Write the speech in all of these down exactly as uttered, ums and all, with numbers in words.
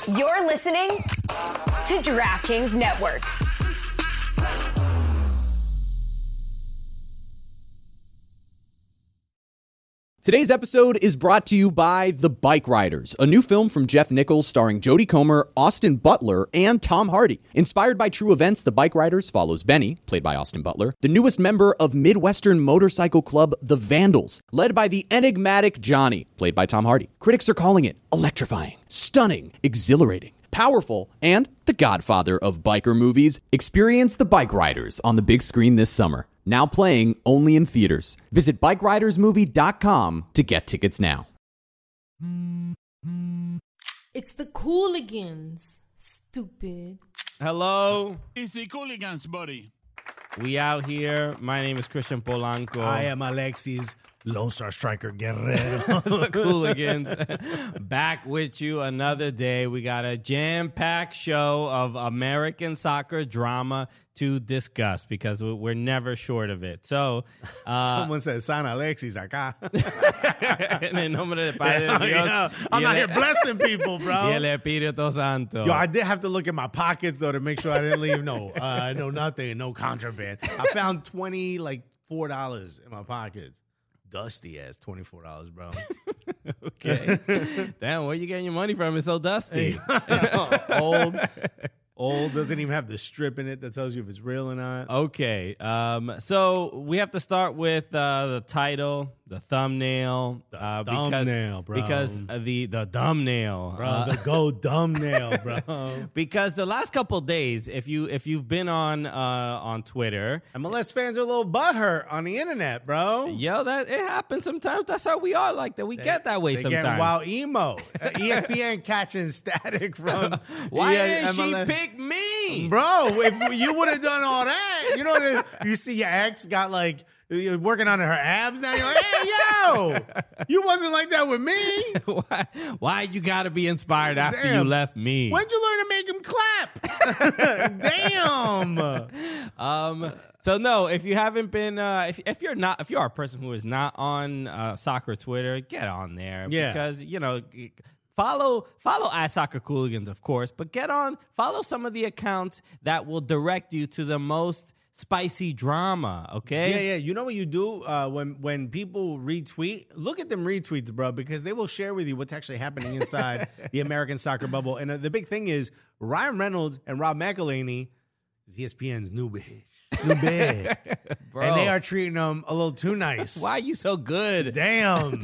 You're listening to DraftKings Network. Today's episode is brought to you by The Bike Riders, a new film from Jeff Nichols starring Jodie Comer, Austin Butler, and Tom Hardy. Inspired by true events, The Bike Riders follows Benny, played by Austin Butler, the newest member of Midwestern motorcycle club The Vandals, led by the enigmatic Johnny, played by Tom Hardy. Critics are calling it electrifying, stunning, exhilarating, powerful, and the godfather of biker movies. Experience The Bike Riders on the big screen this summer. Now playing only in theaters. Visit bike riders movie dot com to get tickets now. It's the Cooligans, stupid. Hello. It's the Cooligans, buddy. We out here. My name is Christian Polanco. I am Alexis Lone Star Striker Guerrero. The Cooligans. Back with you another day. We got a jam-packed show of American soccer drama to discuss because we're never short of it. So, uh, someone said, "San Alexis acá." En el nombre del Padre de Dios. Yeah, I'm out here blessing people, bro. Y el Espíritu Santo. Yo, I did have to look at my pockets though to make sure I didn't leave no, uh, no nothing, no contraband. I found twenty, like four dollars in my pockets. Dusty ass twenty four dollars, bro. Okay. Damn, where you getting your money from? It's so dusty. Old. Old, doesn't even have the strip in it that tells you if it's real or not. Okay, um, so we have to start with uh, the title, the thumbnail. The uh, thumbnail, because, bro. Because uh, the, the thumbnail. Bro, uh, the go thumbnail, bro. Because the last couple days, if, you, if you've been on uh, on Twitter. M L S fans are a little butthurt on the internet, bro. Yo, that it happens sometimes. That's how we are like that. We They, get that way they sometimes. Get wild emo. Uh, E S P N catching static from Why E S- didn't she M L S. pick me? Bro, if you would have done all that, you know what it, you see your ex got like you're working on her abs now. You're like, hey, yo, you wasn't like that with me. why, why you got to be inspired after Damn. you left me? When'd you learn to make him clap? Damn. Um. So no, if you haven't been, uh, if if you're not, if you are a person who is not on uh, soccer Twitter, get on there. Yeah. Because you know. Follow follow at Soccer Cooligans, of course, but get on, follow some of the accounts that will direct you to the most spicy drama, okay? Yeah, yeah. You know what you do uh, when when people retweet? Look at them retweets, bro, because they will share with you what's actually happening inside the American soccer bubble. And uh, the big thing is Ryan Reynolds and Rob McElhenney is E S P N's new bitch. New bitch. Bro. And they are treating them a little too nice. Why are you so good? Damn.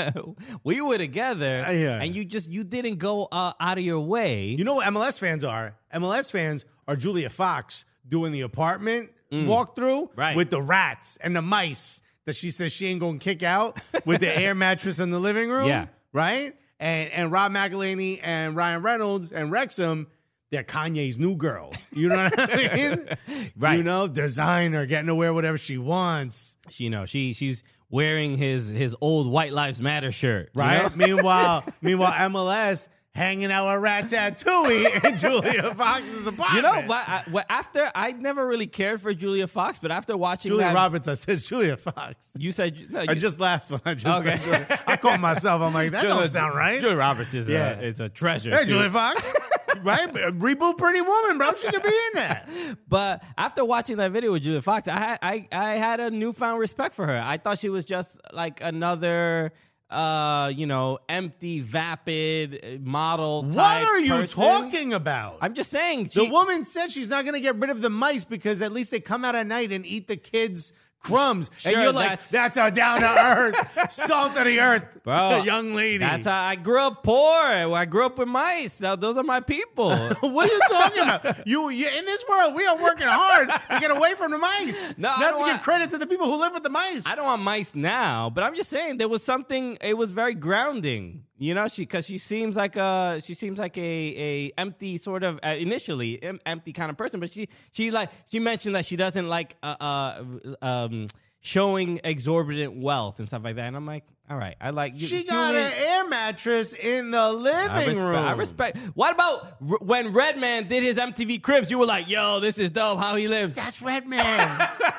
We were together, Uh, yeah. and you just, you didn't go uh, out of your way. You know what M L S fans are? M L S fans are Julia Fox doing the apartment walkthrough Right. with the rats and the mice that she says she ain't going to kick out with the air mattress in the living room. Yeah. Right? And and Rob McElhenney and Ryan Reynolds and Wrexham, they're Kanye's new girl. You know what I mean? Right. You know, designer, getting to wear whatever she wants. She, you know, she she's wearing his his old White Lives Matter shirt, you Right? know? meanwhile, meanwhile, M L S hanging out with Ratatouille in Julia Fox's apartment. You know what? I, what? After I never really cared for Julia Fox, but after watching Julia that, Roberts, I said Julia Fox. you said no, I you, just last one. I just Okay. said Julia. I called myself. I'm like, that Julia, don't sound right. Julia Roberts is Yeah. a it's a treasure. Hey, too. Julia Fox. Right? Reboot Pretty Woman, bro. She could be in that. But after watching that video with Julia Fox, I had I, I had a newfound respect for her. I thought she was just like another uh, you know, empty, vapid model type What are you person. talking about? I'm just saying. the she- woman said she's not going to get rid of the mice because at least they come out at night and eat the kids' crumbs. Sure, and you're like, that's- that's a down to earth, salt of the earth, Bro, young lady. That's how I grew up poor. I grew up with mice. Now, those are my people. What are you talking about? You, you in this world, we are working hard to get away from the mice. No, I not don't to want- give credit to the people who live with the mice. I don't want mice now, but I'm just saying there was something. It was very grounding, you know. She because she seems like a she seems like a a empty sort of uh, initially em- empty kind of person, but she she like she mentioned that she doesn't like uh, uh um showing exorbitant wealth and stuff like that, and I'm like, all right, I like. You, She got Julia- an air mattress in the living I respect, room. I respect. What about r- when Redman did his M T V Cribs? You were like, yo, this is dope. How he lives. That's Redman.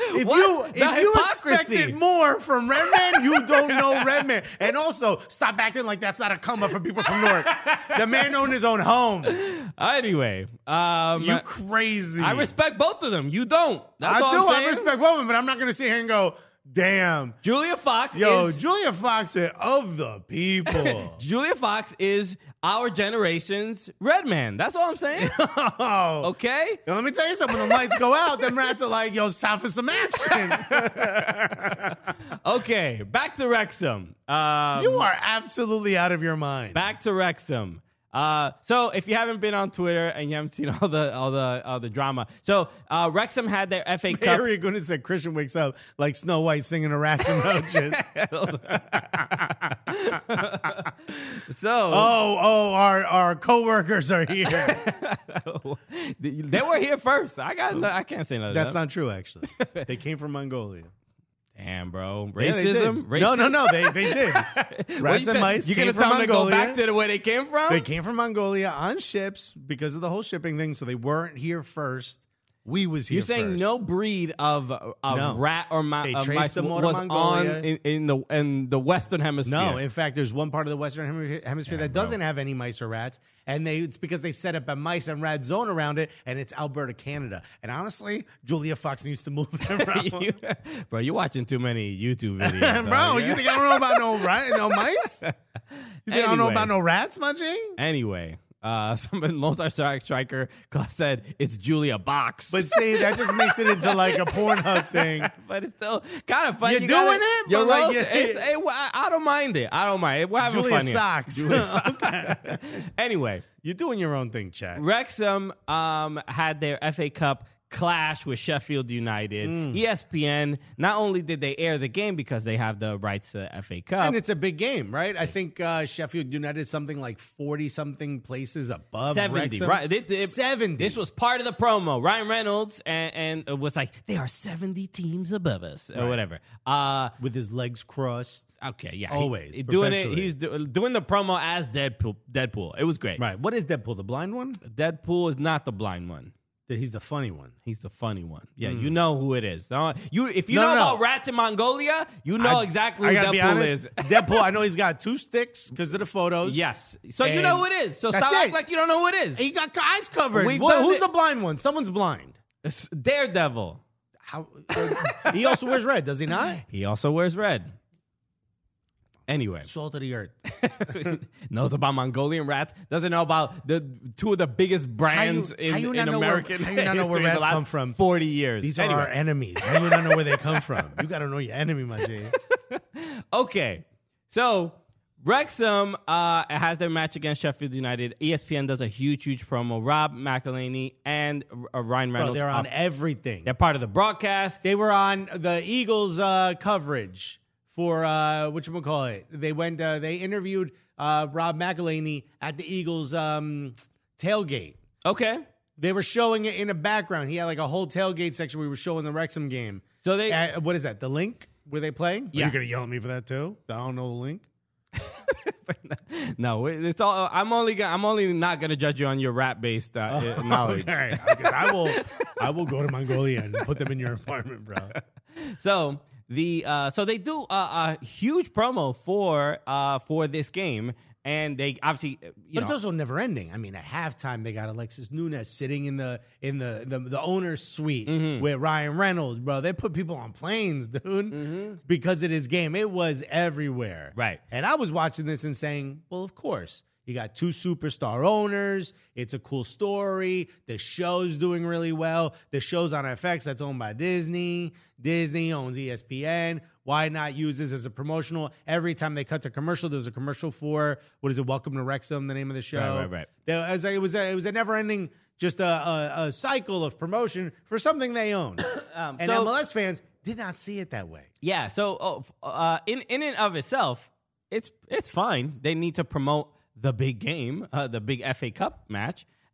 If What? you The if you hypocrisy. expected more from Redman, you don't know Redman. And also, stop acting like that's not a come up for people from Newark. The man owned his own home. Anyway, um, You crazy. I respect both of them. You don't. That's I all do. I'm saying. I respect women, but I'm not going to sit here and go, damn. Julia Fox Yo, is Julia Fox said, of the people. Julia Fox is our generation's Redman. That's all I'm saying. Oh. Okay. Now, let me tell you something. When the lights go out, them rats are like, yo, it's time for some action. Okay. Back to Wrexham. Um, You are absolutely out of your mind. Back to Wrexham. Uh, so if you haven't been on Twitter and you haven't seen all the all the all the drama, so uh, Wrexham had their F A Cup. Harry Goodness said Christian wakes up like Snow White singing a rats and roaches. So oh, oh, our our coworkers are here. they were here first. I got. I can't say nothing. That's not true, actually. They came from Mongolia. Damn, bro. Yeah, they did. Racism. Racism. No, no, no. They they did. What Rats you and te- mice. You came gonna from tell them to go Mongolia. back to the, where they came from? They came from Mongolia on ships because of the whole shipping thing, so they weren't here first. We was here You're saying first. no breed of of No. rat or ma- They of traced mice them all was to on Mongolia. in, in the in the Western Hemisphere. No, in fact, there's one part of the Western Hemi- Hemisphere that bro. doesn't have any mice or rats, and they it's because they've set up a mice and rat zone around it, and it's Alberta, Canada. And honestly, Julia Fox needs to move them around. You- bro, you're watching too many YouTube videos. Bro, dog. you think I don't know about no rat, no mice? You think I don't know Anyway. about no rats, my G? Anyway, uh, somebody Lone Star Strike Striker said it's Julia Box, But see, that just makes it into like a Pornhub thing. but it's still kind of fun. You're You gotta- doing it, You're but like, roast- you- it's- it- I I don't mind it. I don't mind it. We're having Julia fun here. Socks. Julia Socks. Anyway, You're doing your own thing, Chad. Wrexham um, had their F A Cup clash with Sheffield United. Mm. E S P N, not only did they air the game because they have the rights to the F A Cup. And it's a big game, right? I think uh, Sheffield United is something like forty-something places above seventy, Wrexham. right? It- it- seventy. This was part of the promo. Ryan Reynolds and, and it was like, they are seventy teams above us or Right. whatever. Uh, with his legs crossed. okay, yeah. Always, He, he doing it. perpetually. He was do, doing the promo as Deadpool. Deadpool. It was great. Right. What is Deadpool? The blind one? Deadpool is not the blind one. He's the funny one. He's the funny one. Yeah, you know who it is. No, you if you No, know no, no. about rats in Mongolia, you know I- exactly I who gotta be Deadpool honest, is. Deadpool, I know he's got two sticks because of the photos. Yes. So you And know who it is. So that's stop it. acting like you don't know who it is. He got eyes covered. We've Well, done who's it. the blind one? Someone's blind. It's Daredevil. How? He also wears red, does he not? He also wears red. Anyway, Salt of the earth. knows about Mongolian rats. Doesn't know about the two of the biggest brands how in, you in not know where- American how you not know where history in the rats last come from? Forty years. These anyway, are our enemies. How you not know where they come from? You got to know your enemy, my G. Okay, so Wrexham uh, has their match against Sheffield United. E S P N does a huge, huge promo. Rob McElhenney and uh, Ryan Bro, Reynolds. they're on are- everything. they're part of the broadcast. They were on the Eagles uh, coverage for uh, whatchamacallit. They went. Uh, they interviewed uh, Rob McElhenney at the Eagles um, tailgate. Okay, They were showing it in the background. He had like a whole tailgate section where we were showing the Wrexham game. so they Uh, what is that? The link where they play? Yeah. Are you gonna yell at me for that too? I don't know the link. no, it's all. I'm only. Gonna, I'm only not gonna judge you on your rap based uh, knowledge. Okay, because I will. I will go to Mongolia and put them in your apartment, bro. So the uh, so they do a, a huge promo for uh, for this game, and they obviously uh, you But it's know also never ending. I mean, at halftime they got Alexis Nunes sitting in the in the the, the owner's suite Mm-hmm. with Ryan Reynolds, bro. They put people on planes, dude, because of this game. It was everywhere, Mm-hmm. Right. And I was watching this and saying, well, of course. You got two superstar owners. It's a cool story. The show's doing really well. The show's on F X that's owned by Disney. Disney owns E S P N. Why not use this as a promotional? Every time they cut to commercial, there's a commercial for, what is it, Welcome to Wrexham, the name of the show. Right, right, right. There was a, it was a, it was a never-ending, just a, a, a cycle of promotion for something they own. Um, and so- M L S fans did not see it that way. yeah. So oh, f- uh, in in and of itself, it's it's fine. They need to promote the big game, uh, the big F A Cup match.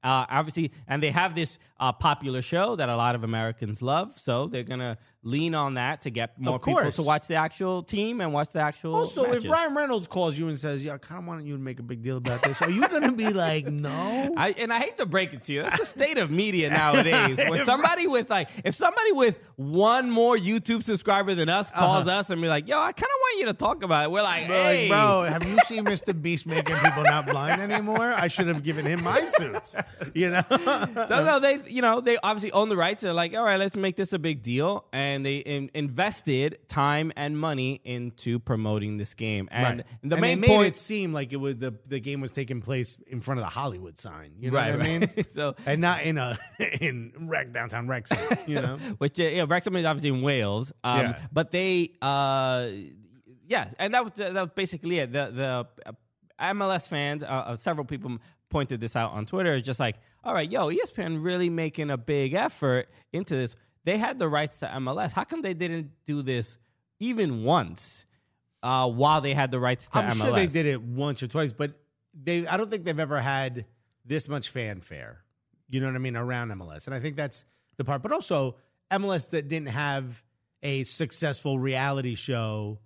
Uh, obviously, and they have this uh, popular show that a lot of Americans love, so they're gonna lean on that to get more people course. to watch the actual team and watch the actual. Also, matches. if Ryan Reynolds calls you and says, "Yeah, I kind of want you to make a big deal about this," are you going to be like, "No"? I, and I hate to break it to you, that's the state of media nowadays. When somebody with like, if somebody with one more YouTube subscriber than us calls uh-huh. us and be like, "Yo, I kind of want you to talk about it," we're like, We're "Hey, like, bro, have you seen Mister Beast making people not blind anymore? I should have given him my suits." You know. So no, they you know they obviously own the rights. They're like, all right, let's make this a big deal, and they in, invested time and money into promoting this game. And Right. the and main they made point, it seem like it was the the game was taking place in front of the Hollywood sign. You know right? what I mean? right. so And not in a in Wreck, downtown Wrexham. You know. which uh, yeah, Wrexham is obviously in Wales, um, Yeah. but they uh, yeah, and that was that was basically it. The the uh, M L S fans, uh, uh, several people pointed this out on Twitter. It's just like, all right, yo, E S P N really making a big effort into this. They had the rights to M L S. How come they didn't do this even once uh, while they had the rights to I'm M L S? sure they did it once or twice, but they I don't think they've ever had this much fanfare. You know what I mean, around M L S. And I think that's the part. But also, M L S that didn't have a successful reality show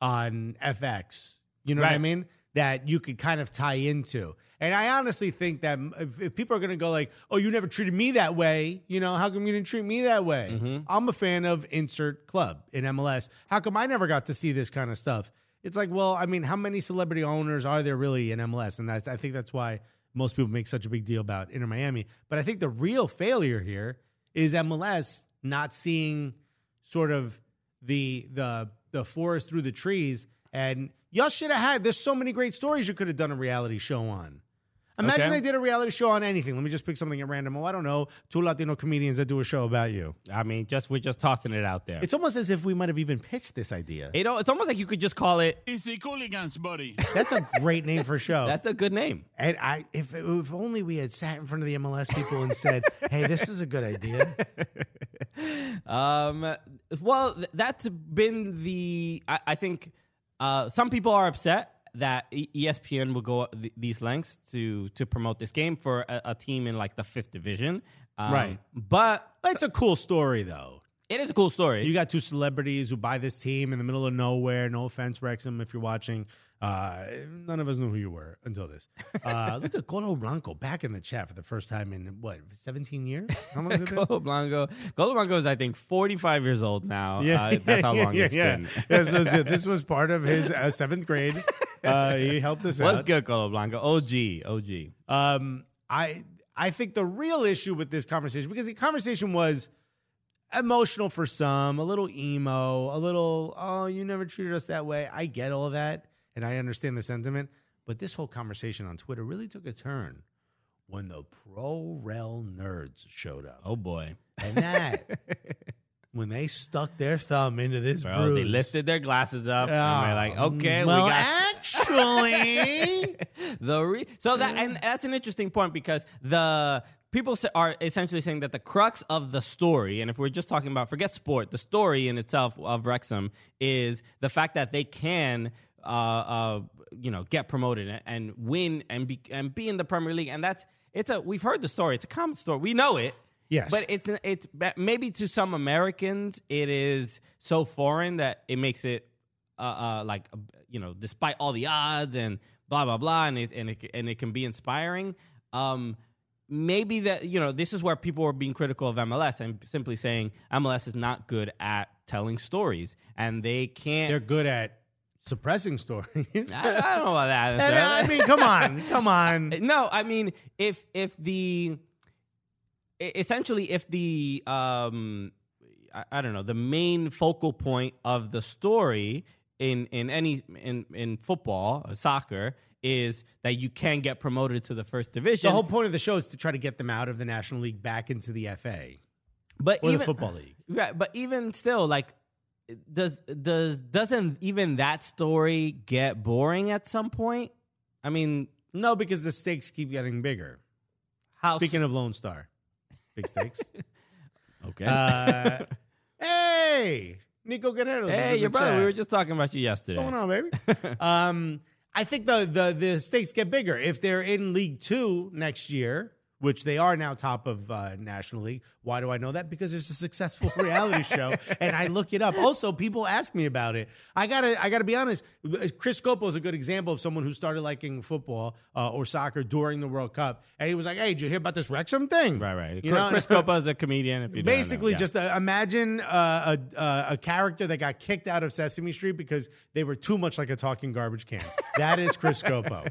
on F X. You know what I Right. mean? That you could kind of tie into. And I honestly think that if, if people are going to go like, "Oh, you never treated me that way," you know, how come you didn't treat me that way? Mm-hmm. I'm a fan of insert club in M L S. How come I never got to see this kind of stuff? It's like, well, I mean, how many celebrity owners are there really in M L S? And that's, I think that's why most people make such a big deal about Inter Miami. But I think the real failure here is M L S not seeing sort of the the the forest through the trees. And y'all should have had, there's so many great stories you could have done a reality show on. Imagine Okay. they did a reality show on anything. Let me just pick something at random. Oh, I don't know, two Latino comedians that do a show about you. I mean, just we're just tossing it out there. It's almost as if we might have even pitched this idea. It, it's almost like you could just call it. Easy Cooligans, buddy. That's a great name for a show. That's a good name. And I, if if only we had sat in front of the M L S people and said, "Hey, this is a good idea." Um, well, th- that's been the. I, I think uh, some people are upset that E- ESPN will go th- these lengths to to promote this game for a, a team in like the fifth division. Um, Right. But It's a cool story, though. it is a cool story. You got two celebrities who buy this team in the middle of nowhere. No offense, Wrexham, if you're watching. Uh, none of us knew who you were until this. Uh, look at Golo Blanco back in the chat for the first time in, what, seventeen years? How long has it been? Golo Blanco. Golo Blanco is, I think, forty-five years old now. Uh, that's how long yeah, it's yeah. been. this, was, this was part of his uh, seventh grade. Uh, he helped us What's out. good, Golo Blanco? O G. O G. Um, I I think the real issue with this conversation, because the conversation was emotional for some, a little emo, a little, oh, you never treated us that way. I get all of that, and I understand the sentiment. But this whole conversation on Twitter really took a turn when the pro-rel nerds showed up. Oh, boy. And that, when they stuck their thumb into this Bro, bruise. they lifted their glasses up and they're like, okay, well, we got actually... the re- so that and that's an interesting point because the people sa- are essentially saying that the crux of the story, and if we're just talking about forget sport, the story in itself of Wrexham is the fact that they can, uh, uh, you know, get promoted and, and win and be and be in the Premier League, and that's it's a we've heard the story, it's a common story, we know it. Yes. But it's it's maybe to some Americans it is so foreign that it makes it uh, uh, like you know, despite all the odds and blah blah blah, and it and it, and it can be inspiring. Um, maybe that you know this is where people are being critical of M L S and simply saying M L S is not good at telling stories, and they can't. They're good at suppressing stories. I, I don't know about that. And, I mean, come on, come on. No, I mean if if the essentially if the um I, I don't know the main focal point of the story in in any in in football or soccer is that you can get promoted to the first division. The whole point of the show is to try to get them out of the National League back into the F A but or even, the Football League. Right, but even still, like, does does doesn't even that story get boring at some point? I mean, No, because the stakes keep getting bigger. how Speaking of Lone Star, big stakes. okay. uh, hey, Nico Guerrero. hey, your brother. We were just talking about you yesterday. What's going on, baby? um, I think the, the the stakes get bigger if they're in League Two next year, which they are now top of uh, National League. Why do I know that? Because there's a successful reality show, and I look it up. Also, people ask me about it. I gotta, I gotta be honest. Chris Scopo is a good example of someone who started liking football uh, or soccer during the World Cup, and he was like, "Hey, did you hear about this Wrexham thing?" Right, right. You know? Chris Scopo is a comedian. If you don't Basically, know. Yeah. just uh, imagine uh, a, a a character that got kicked out of Sesame Street because they were too much like a talking garbage can. That is Chris Scopo.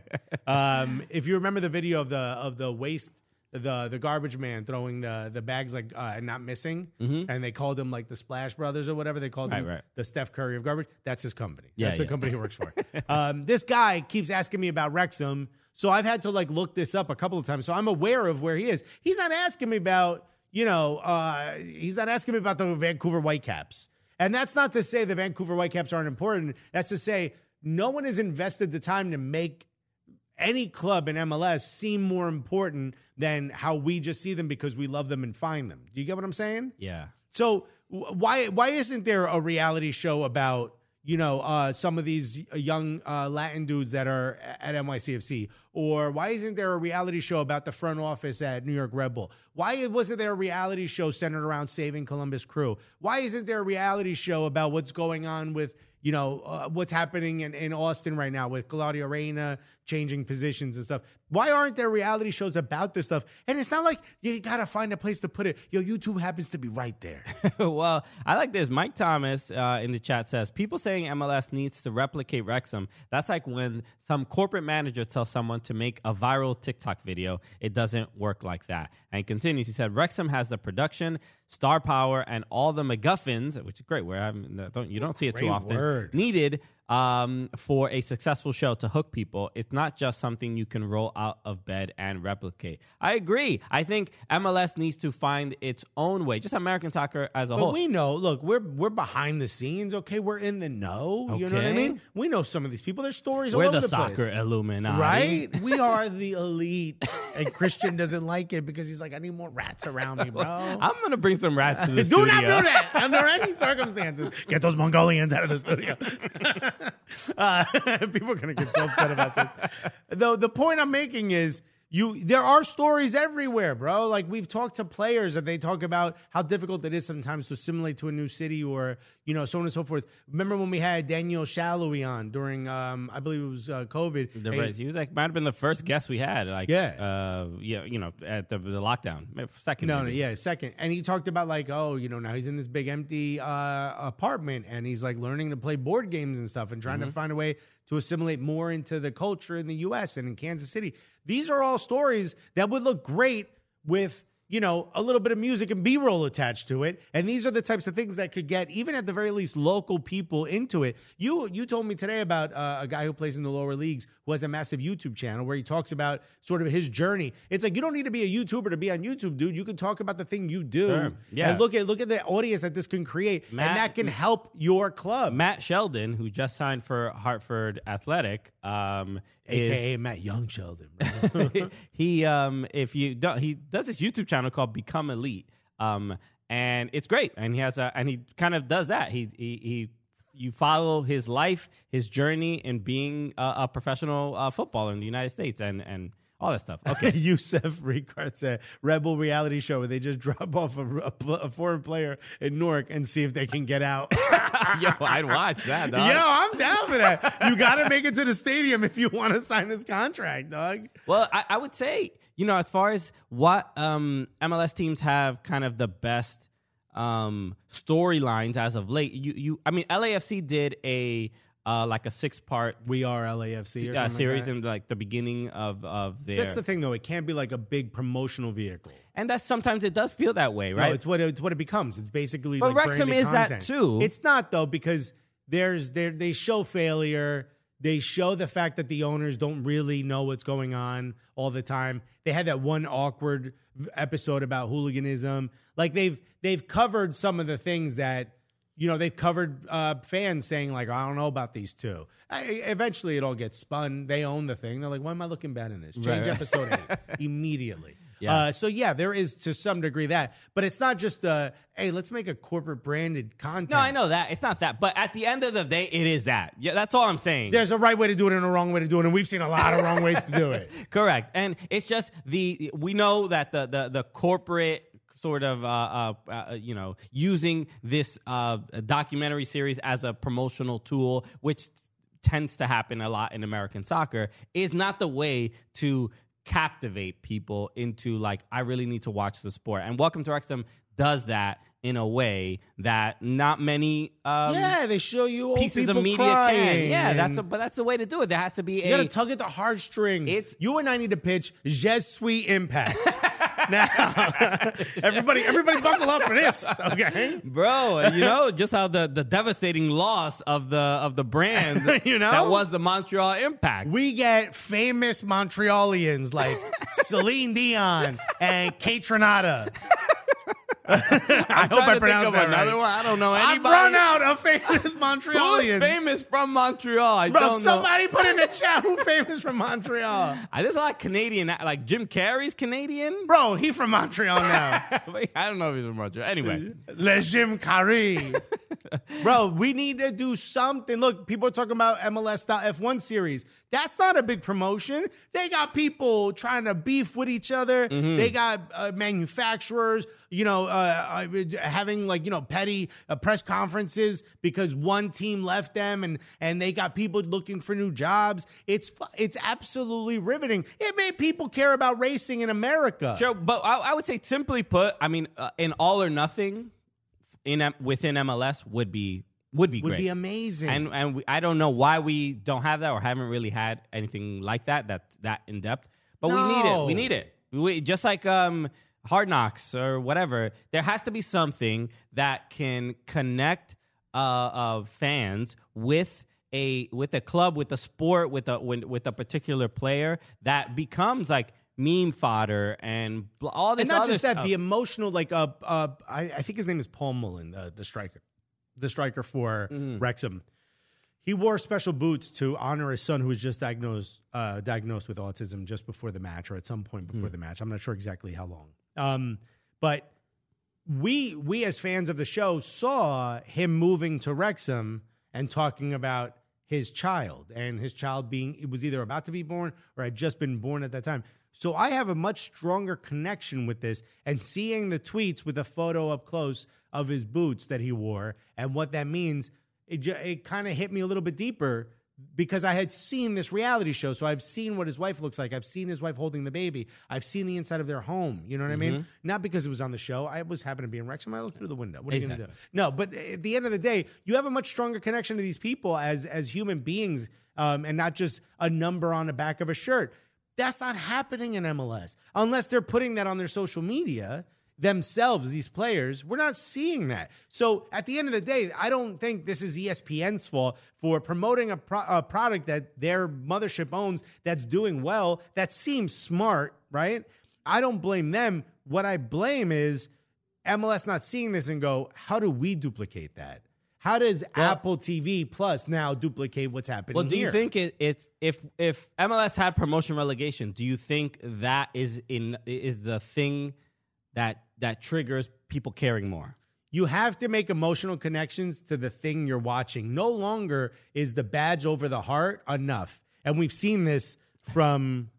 Um, if you remember the video of the of the waste, the the garbage man throwing the the bags like uh, and not missing, mm-hmm. and they called him like the Splash Brothers or whatever they called Right, him, right. the Steph Curry of garbage. That's his company. Yeah, That's the yeah. company he works for. um, this guy keeps asking me about Wrexham, so I've had to like look this up a couple of times. So I'm aware of where he is. He's not asking me about you know uh, he's not asking me about the Vancouver Whitecaps, and that's not to say the Vancouver Whitecaps aren't important. That's to say no one has invested the time to make any club in M L S seem more important than how we just see them because we love them and find them. Do you get what I'm saying? Yeah. So w- why why isn't there a reality show about you know uh, some of these young uh, Latin dudes that are at N Y C F C? Or why isn't there a reality show about the front office at New York Red Bull? Why wasn't there a reality show centered around saving Columbus Crew? Why isn't there a reality show about what's going on with you know, uh, what's happening in, in Austin right now with Claudio Reyna changing positions and stuff? Why aren't there reality shows about this stuff? And it's not like you got to find a place to put it. Yo, YouTube happens to be right there. Well, I like this. Mike Thomas uh, in the chat says, people saying M L S needs to replicate Wrexham. That's like when some corporate manager tells someone to make a viral TikTok video. It doesn't work like that. And he continues. He said, Wrexham has the production, star power, and all the MacGuffins, which is great. Where I don't, you don't see it too Great often. word. Needed um, for a successful show to hook people. It's not just something you can roll out of bed and replicate. I agree. I think M L S needs to find its own way, just American soccer as a But whole. we know, look, we're we're behind the scenes, okay? We're in the know. You know what I Okay. mean? We know some of these people. There's stories all We're over the the soccer place. Illuminati. Right? We are the elite. And Christian doesn't like it because he's like, I need more rats around me, bro. I'm going to bring some rats to the Do studio. not do that under any circumstances. Get those Mongolians out of the studio. uh, people are going to get so upset about this. Though the point I'm making is, You, there are stories everywhere, bro. Like we've talked to players and they talk about how difficult it is sometimes to assimilate to a new city or, you know, so on and so forth. Remember when we had Daniel Shallowy on during, um, I believe it was uh, COVID. The And race. He was like, might have been the first guest we had. Like, Yeah. uh, yeah, you know, at the, the lockdown. Second. No, no, maybe. yeah, second. And he talked about like, oh, you know, now he's in this big empty uh, apartment and he's like learning to play board games and stuff and trying Mm-hmm. to find a way to assimilate more into the culture in the U S and in Kansas City. These are all stories that would look great with, you know, a little bit of music and B-roll attached to it. And these are the types of things that could get, even at the very least, local people into it. You you told me today about uh, a guy who plays in the lower leagues who has a massive YouTube channel where he talks about sort of his journey. It's like, you don't need to be a YouTuber to be on YouTube, dude. You can talk about the thing you do. Sure. Yeah. And look at look at the audience that this can create. Matt- and that can help your club. Matt Sheldon, who just signed for Hartford Athletic, um, A K A Matt Young Sheldon, bro. is he um if you don't, he does this YouTube channel called Become Elite, um and it's great, and he has a and he kind of does that. He he he. You follow his life, his journey in being a, a professional uh, footballer in the United States, and and all that stuff. Okay. Youssef Ricard said Rebel reality show where they just drop off a, a, a foreign player in Newark and see if they can get out. Yo, I'd watch that, dog. Yo, I'm down for that. You got to make it to the stadium if you want to sign this contract, dog. Well, I, I would say, you know, as far as what um, M L S teams have kind of the best um, storylines as of late, you, you, I mean, L A F C did a uh, like a six part We are L A F C or uh, something series like that. in like the beginning of of their. That's the thing, though. It can't be like a big promotional vehicle. And that's sometimes it does feel that way, right? No, it's what it, it's what it becomes. It's basically But like Wrexham branded is that content. too. It's not though, because there's there they show failure. They show the fact that the owners don't really know what's going on all the time. They had that one awkward episode about hooliganism. Like they've they've covered some of the things that, you know, they've covered uh, fans saying like, I don't know about these two. I, eventually it all gets spun. They own the thing. They're like, why am I looking bad in this? Change Right, right. episode eight immediately. Yeah. Uh, so yeah, there is to some degree that, but it's not just uh, hey, let's make a corporate branded content. No, I know that. It's not that. But at the end of the day, it is that. Yeah, that's all I'm saying. There's a right way to do it and a wrong way to do it, and we've seen a lot of wrong ways to do it. Correct. And it's just the, we know that the the, the corporate sort of, uh, uh, uh, you know, using this uh, documentary series as a promotional tool, which tends to happen a lot in American soccer, is not the way to captivate people into like, I really need to watch the sport. And Welcome to Wrexham does that in a way that not many um, yeah, they show you old pieces of people media crying can. Yeah, and that's a, but that's the way to do it. There has to be you a gotta tug at the heartstrings. It's- you and I need to pitch Je suis Impact. Now, everybody, everybody, buckle up for this, okay? bro. You know just how the, the devastating loss of the of the brand You know? that was the Montreal Impact. We get famous Montrealians like Celine Dion and Kate Renata. I hope Trying I to pronounced think of that another right. one. I don't know I've anybody. run out of famous Who's Montrealians. famous from Montreal? I Bro, don't know. somebody put in the chat who famous from Montreal. Uh, There's a lot of Canadian, like Jim Carrey's Canadian. Bro, he from Montreal now. I don't know if he's from Montreal. Anyway, Le Jim Carrey. Bro, we need to do something. Look, people are talking about M L S F one series. That's not a big promotion. They got people trying to beef with each other. Mm-hmm. They got uh, manufacturers, you know, uh, uh, having like, you know, petty uh, press conferences because one team left them and and they got people looking for new jobs. It's fu- it's absolutely riveting. It made people care about racing in America. sure, but I, I would say simply put, I mean, uh, in all or nothing, in M- within M L S would be would be Would great. be amazing. And and we, I don't know why we don't have that or haven't really had anything like that that's that in depth. But we need it. We No. need it. We, just like um, Hard Knocks or whatever. There has to be something that can connect uh, uh, fans with a with a club, with a sport, with a with, with a particular player that becomes like meme fodder and bl- all this. And not other just that, stuff. the emotional, like, uh, uh, I, I think his name is Paul Mullen, the, the striker, the striker for Mm-hmm. Wrexham. He wore special boots to honor his son, who was just diagnosed uh, diagnosed with autism just before the match, or at some point before Mm. the match. I'm not sure exactly how long. Um, but we we as fans of the show saw him moving to Wrexham and talking about his child and his child being, it was either about to be born or had just been born at that time. So I have a much stronger connection with this, and seeing the tweets with a photo up close of his boots that he wore and what that means, it, ju- it kind of hit me a little bit deeper because I had seen this reality show. So I've seen what his wife looks like. I've seen his wife holding the baby. I've seen the inside of their home. You know what I mean? Not because it was on the show. I was happened to be in Wrexham. I looked through the window. What are you going to do? No, but at the end of the day, you have a much stronger connection to these people as, as human beings um, and not just a number on the back of a shirt. That's not happening in M L S unless they're putting that on their social media themselves, these players. We're not seeing that. So at the end of the day, I don't think this is E S P N's fault for promoting a, pro- a product that their mothership owns that's doing well, that seems smart, right? I don't blame them. What I blame is M L S not seeing this and go, how do we duplicate that? How does Well- Apple T V Plus now duplicate what's happening Well, do here? you think it, if if if M L S had promotion relegation, do you think that is in is the thing that that triggers people caring more? You have to make emotional connections to the thing you're watching. No longer is the badge over the heart enough. And we've seen this from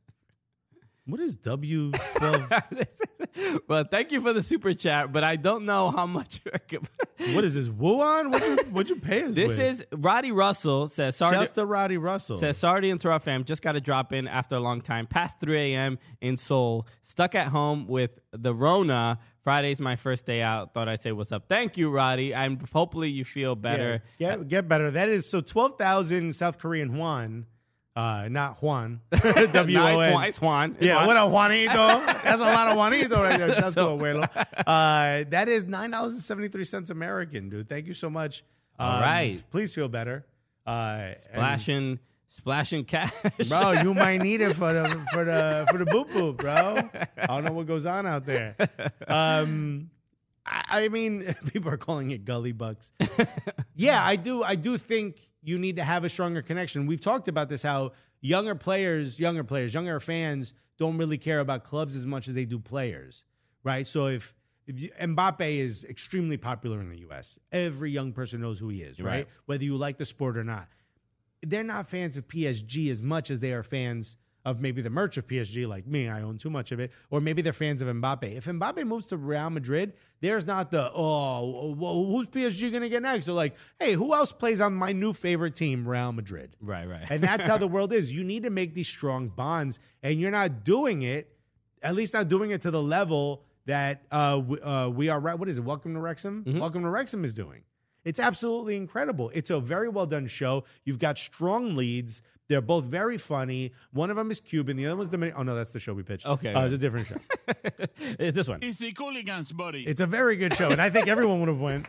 what is W twelve? Well, thank you for the super chat, but I don't know how much. What is this? Wuhan? What'd you, what'd you pay us This with? is Roddy Russell says sorry. Just To, a Roddy Russell. says sorry to interrupt, fam. Just got to drop in after a long time. Past three a.m. in Seoul. Stuck at home with the Rona. Friday's my first day out. Thought I'd say what's up. Thank you, Roddy. I'm hopefully you feel better. Yeah, get, get better. That is so twelve thousand South Korean won. Uh, not Juan. W O N. No, it's Juan. It's Juan. It's Yeah, Juan. what a Juanito. That's a lot of Juanito right there. Shouts to Abuelo. Uh, that is nine dollars and seventy-three cents American, dude. Thank you so much. All right. Please feel better. Uh, and- Splashing, splashing cash. bro, you might need it for the for the for the boop boop, bro. I don't know what goes on out there. Um, I, I mean, people are calling it gully bucks. Yeah, I do. I do think you need to have a stronger connection. We've talked about this. How younger players, younger players, younger fans don't really care about clubs as much as they do players, right? So if, if you, Mbappe is extremely popular in the U S, every young person knows who he is, right? Right. Whether you like the sport or not. They're not fans of P S G as much as they are fans of maybe the merch of P S G, like me, I own too much of it, or maybe they're fans of Mbappe. If Mbappe moves to Real Madrid, there's not the, oh, well, who's P S G going to get next? They're like, hey, who else plays on my new favorite team, Real Madrid? Right, right. And that's how the world is. You need to make these strong bonds, and you're not doing it, at least not doing it to the level that uh, we, uh, we are, what is it, Welcome to Wrexham? Mm-hmm. Welcome to Wrexham is doing. It's absolutely incredible. It's a very well done show. You've got strong leads. They're both very funny. One of them is Cuban. The other one's Dominican. Oh, no, that's the show we pitched. Okay, Uh, right. it's a different show. It's this one. It's the Cooligans, buddy. It's a very good show, and I think everyone would have went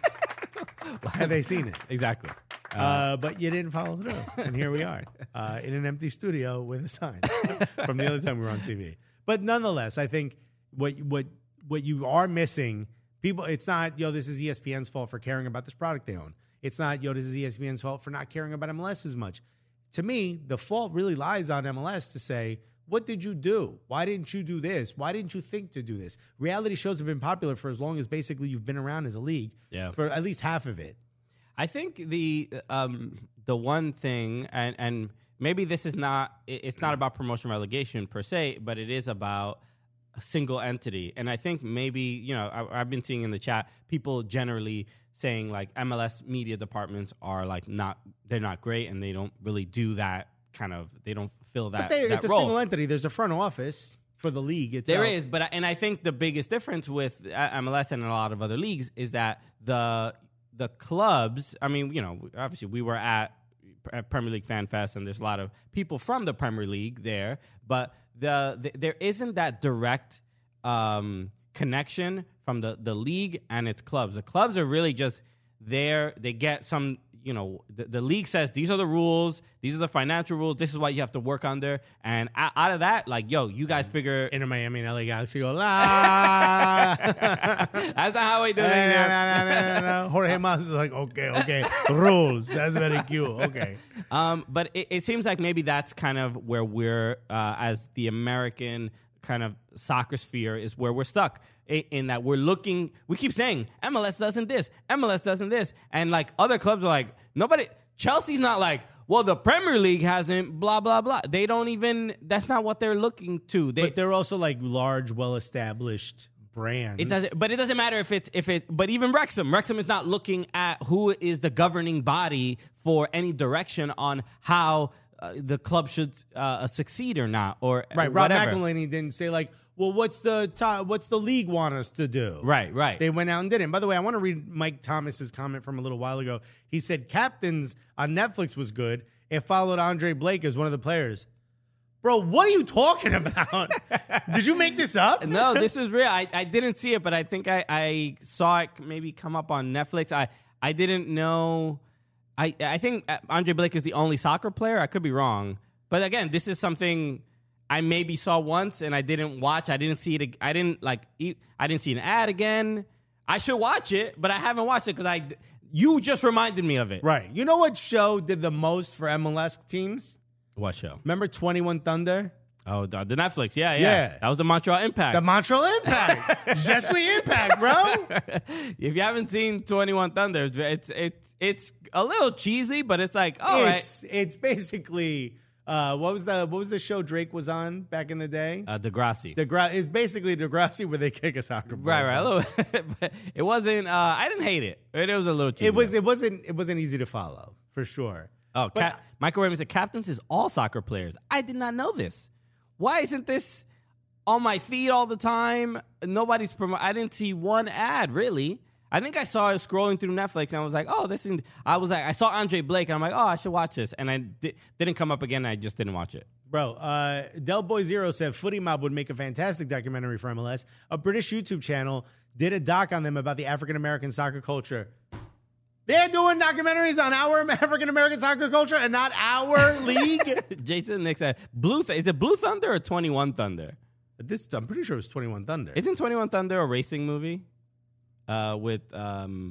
had they seen it. Exactly. Uh, but you didn't follow through, and here we are uh, in an empty studio with a sign from the other time we were on T V. But nonetheless, I think what what what you are missing, people. It's not yo. This is E S P N's fault for caring about this product they own. It's not yo. This is E S P N's fault for not caring about M L S as much. To me, the fault really lies on M L S to say, what did you do? Why didn't you do this? Why didn't you think to do this? Reality shows have been popular for as long as basically you've been around as a league. Yeah. For at least half of it. I think the um, the one thing, and, and maybe this is not, it- it's not about promotion relegation per se, but it is about a single entity. And I think maybe, you know, I, I've been seeing in the chat, people generally saying like M L S media departments are like not, they're not great and they don't really do that kind of, they don't fill that, But they, that it's a role. single entity. There's a front office for the league itself. There is, but I- and I think the biggest difference with uh, M L S and a lot of other leagues is that the the clubs. I mean, you know, obviously we were at, at Premier League Fan Fest, and there's a lot of people from the Premier League there, but the, the there isn't that direct um, connection from the the league and its clubs. The clubs are really just there. They get some. You know, the, the league says these are the rules, these are the financial rules, this is what you have to work under. And out, out of that, like, yo, you guys figure. Inter Miami and L A Galaxy go, la. That's not how we do no, it. no, here. no, no, no, no. Jorge Mas is like, okay, okay. Rules. That's very cute. Okay. Um, but it, it seems like maybe that's kind of where we're, uh, as the American kind of soccer sphere, is where we're stuck. In, in that we're looking, we keep saying M L S doesn't this, M L S doesn't this, and like other clubs are like, nobody. Chelsea's not like, well, the Premier League hasn't, blah blah blah. They don't even. That's not what they're looking to. They, But they're also like large, well-established brands. It doesn't, but it doesn't matter if it's if it. But even Wrexham, Wrexham is not looking at who is the governing body for any direction on how uh, the club should uh, succeed or not, or Right. Rob whatever. McElhenney didn't say like, well, what's the to- what's the league want us to do? Right, right. They went out and did it. And by the way, I want to read Mike Thomas's comment from a little while ago. He said Captains on Netflix was good. It followed Andre Blake as one of the players. Bro, what are you talking about? Did you make this up? No, this was real. I, I didn't see it, but I think I, I saw it maybe come up on Netflix. I, I didn't know. I I think Andre Blake is the only soccer player. I could be wrong. But again, this is something I maybe saw once and I didn't watch. I didn't see it. ag- I didn't like. e- I didn't see an ad again. I should watch it, but I haven't watched it because I. You just reminded me of it. Right. You know what show did the most for M L S teams? What show? Remember twenty-one Thunder? Oh, the, the Netflix. Yeah, yeah, Yeah. That was the Montreal Impact. The Montreal Impact. Je suis Impact, bro. If you haven't seen twenty-one Thunder, it's it's it's a little cheesy, but it's like, all right. it's it's basically uh, what was the what was the show Drake was on back in the day? Uh, Degrassi. Degra- it's basically Degrassi where they kick a soccer ball. Right, right. A little, but it wasn't. Uh, I didn't hate it. It, it was a little cheesy. It was it wasn't it wasn't easy to follow for sure. Oh, But- Cap- Michael Raymond said captains is all soccer players. I did not know this. Why isn't this on my feed all the time? Nobody's promo. I didn't see one ad really. I think I saw it scrolling through Netflix and I was like, oh, this is. I was like, I saw Andre Blake and I'm like, oh, I should watch this, and I di- didn't come up again. And I just didn't watch it. Bro, uh, Del Boy Zero said Footy Mob would make a fantastic documentary for M L S. A British YouTube channel did a doc on them about the African American soccer culture. They're doing documentaries on our African American soccer culture and not our league. Jason Nick said, Blue. Th- is it Blue Thunder or twenty-one Thunder? This I'm pretty sure it was twenty-one Thunder. Isn't twenty-one Thunder a racing movie? Uh, with um,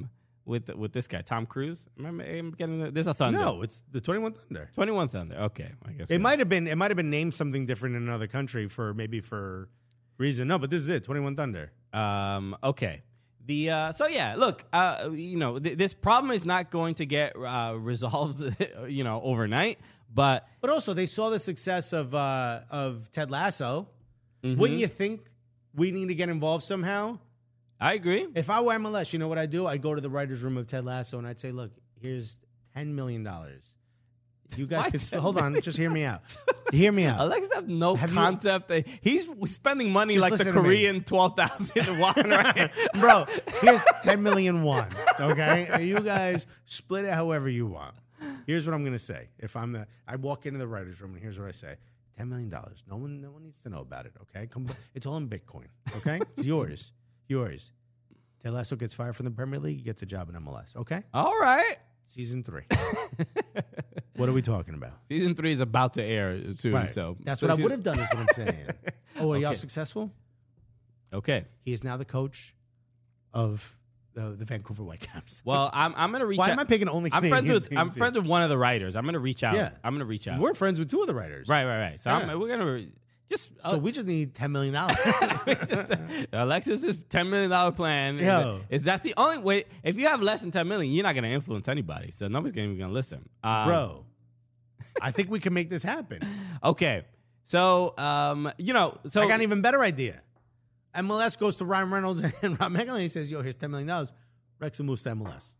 with with this guy, Tom Cruise. Am I, am I getting the, there's a Thunder. No, it's the twenty-one Thunder. twenty-one Thunder. Okay, I guess It might have been. It might have been named something different in another country for maybe for reason. No, but this is it. twenty-one Thunder. Um, okay. The uh, so yeah, look, uh, you know, th- this problem is not going to get uh, resolved, you know, overnight. But But also, they saw the success of uh, of Ted Lasso. Mm-hmm. Wouldn't you think we need to get involved somehow? I agree. If I were M L S, you know what I'd do? I'd go to the writers' room of Ted Lasso and I'd say, "Look, here's ten million dollars. You guys Why could ten sp- hold on, just hear me out. Hear me out. Alex have no Have you- concept. Uh, He's spending money Just like the listen to me. Korean twelve thousand won, right? Bro, here's ten million won. Okay, you guys split it however you want. Here's what I'm gonna say. If I'm the, I walk into the writers' room and here's what I say: ten million dollars. No one, no one needs to know about it. Okay, come, it's all in Bitcoin. Okay, it's yours, yours. Ted Lasso gets fired from the Premier League, gets a job in M L S. Okay, All right. season three. What are we talking about? Season three is about to air soon, so that's so what I season- would have done. Is what I'm saying. Oh, are y'all Okay. successful? Okay. He is now the coach of the, the Vancouver Whitecaps. Well, I'm I'm gonna reach. Why out. am I picking only I'm Canadian friends with teams I'm here? friends with one of the writers. I'm gonna reach out. Yeah. I'm gonna reach out. We're friends with two of the writers. right, right, right. So Yeah. I'm, we're gonna re- just So uh, we just need ten million dollars. just, uh, Alexis's ten million dollar plan. Yo. Is, is that's the only way? If you have less than ten million, you're not gonna influence anybody. So nobody's gonna even gonna listen, um, Bro, I think we can make this happen. Okay, so um, you know, so I got an even better idea. M L S goes to Ryan Reynolds and Rob McElhenney and says, yo, here's ten million dollars. Wrexham moves to M L S.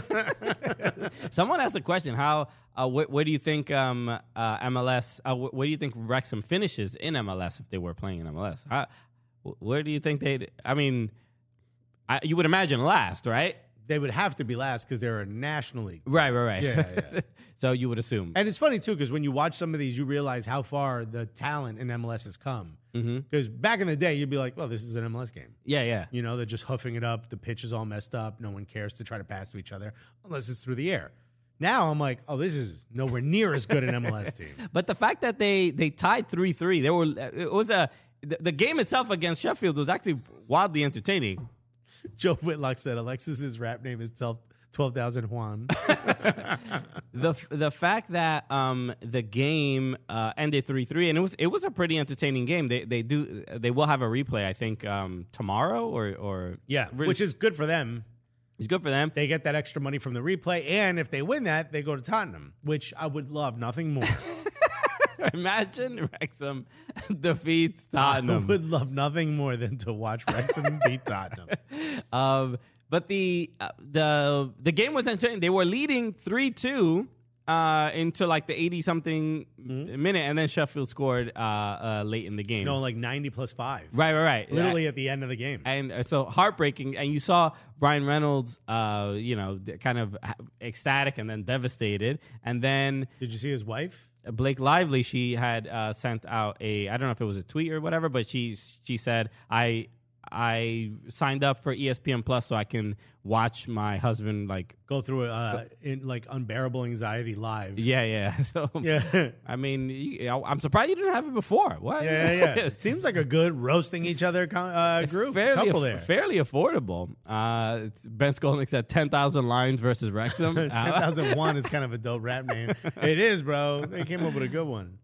someone asked the question: How? Uh, wh- where do you think um, uh, M L S? Uh, wh- where do you think Wrexham finishes in M L S if they were playing in M L S? How, wh- where do you think they'd? I mean, I, you would imagine last, right? They would have to be last because they're a national league. Right, right, right. Yeah, so, yeah. so you would assume. And it's funny, too, because when you watch some of these, you realize how far the talent in M L S has come. Because back in the day, you'd be like, well, this is an M L S game. Yeah, yeah. You know, they're just huffing it up. The pitch is all messed up. No one cares to try to pass to each other unless it's through the air. Now I'm like, oh, this is nowhere near as good an M L S team. But the fact that they they tied three three, they were it was a the, the game itself against Sheffield was actually wildly entertaining. Joe Whitlock said Alexis's rap name is twelve thousand Juan. the The fact that um the game uh, ended three three, and it was it was a pretty entertaining game. They they do they will have a replay, I think, um tomorrow or or Yeah, really- which is good for them. it's good for them. They get that extra money from the replay, and if they win that, they go to Tottenham, which I would love nothing more. Imagine Wrexham defeats I Tottenham. would love nothing more than to watch Wrexham beat Tottenham. Um, but the uh, the the game was entertaining. They were leading three two uh, into like the eighty something minute, and then Sheffield scored uh, uh, late in the game. No, like ninety plus five. Right, right, right. Literally at the end of the game. And uh, so heartbreaking. And you saw Ryan Reynolds, uh, you know, th- kind of ecstatic and then devastated. And then Did you see his wife? Blake Lively, she had uh, sent out a, I don't know if it was a tweet or whatever, but she she said, I I signed up for E S P N Plus so I can watch my husband like, Go through uh, in like unbearable anxiety live. yeah, yeah. So Yeah. I mean, you, I'm surprised you didn't have it before. What? Yeah, yeah, yeah. It seems like a good roasting each other co- uh, group. Fairly, couple aff- there. fairly affordable. Uh, it's Ben Skolnick said ten thousand lines versus Wrexham. ten Uh, thousand one is kind of a dope rap name. It is, bro. They came up with a good one.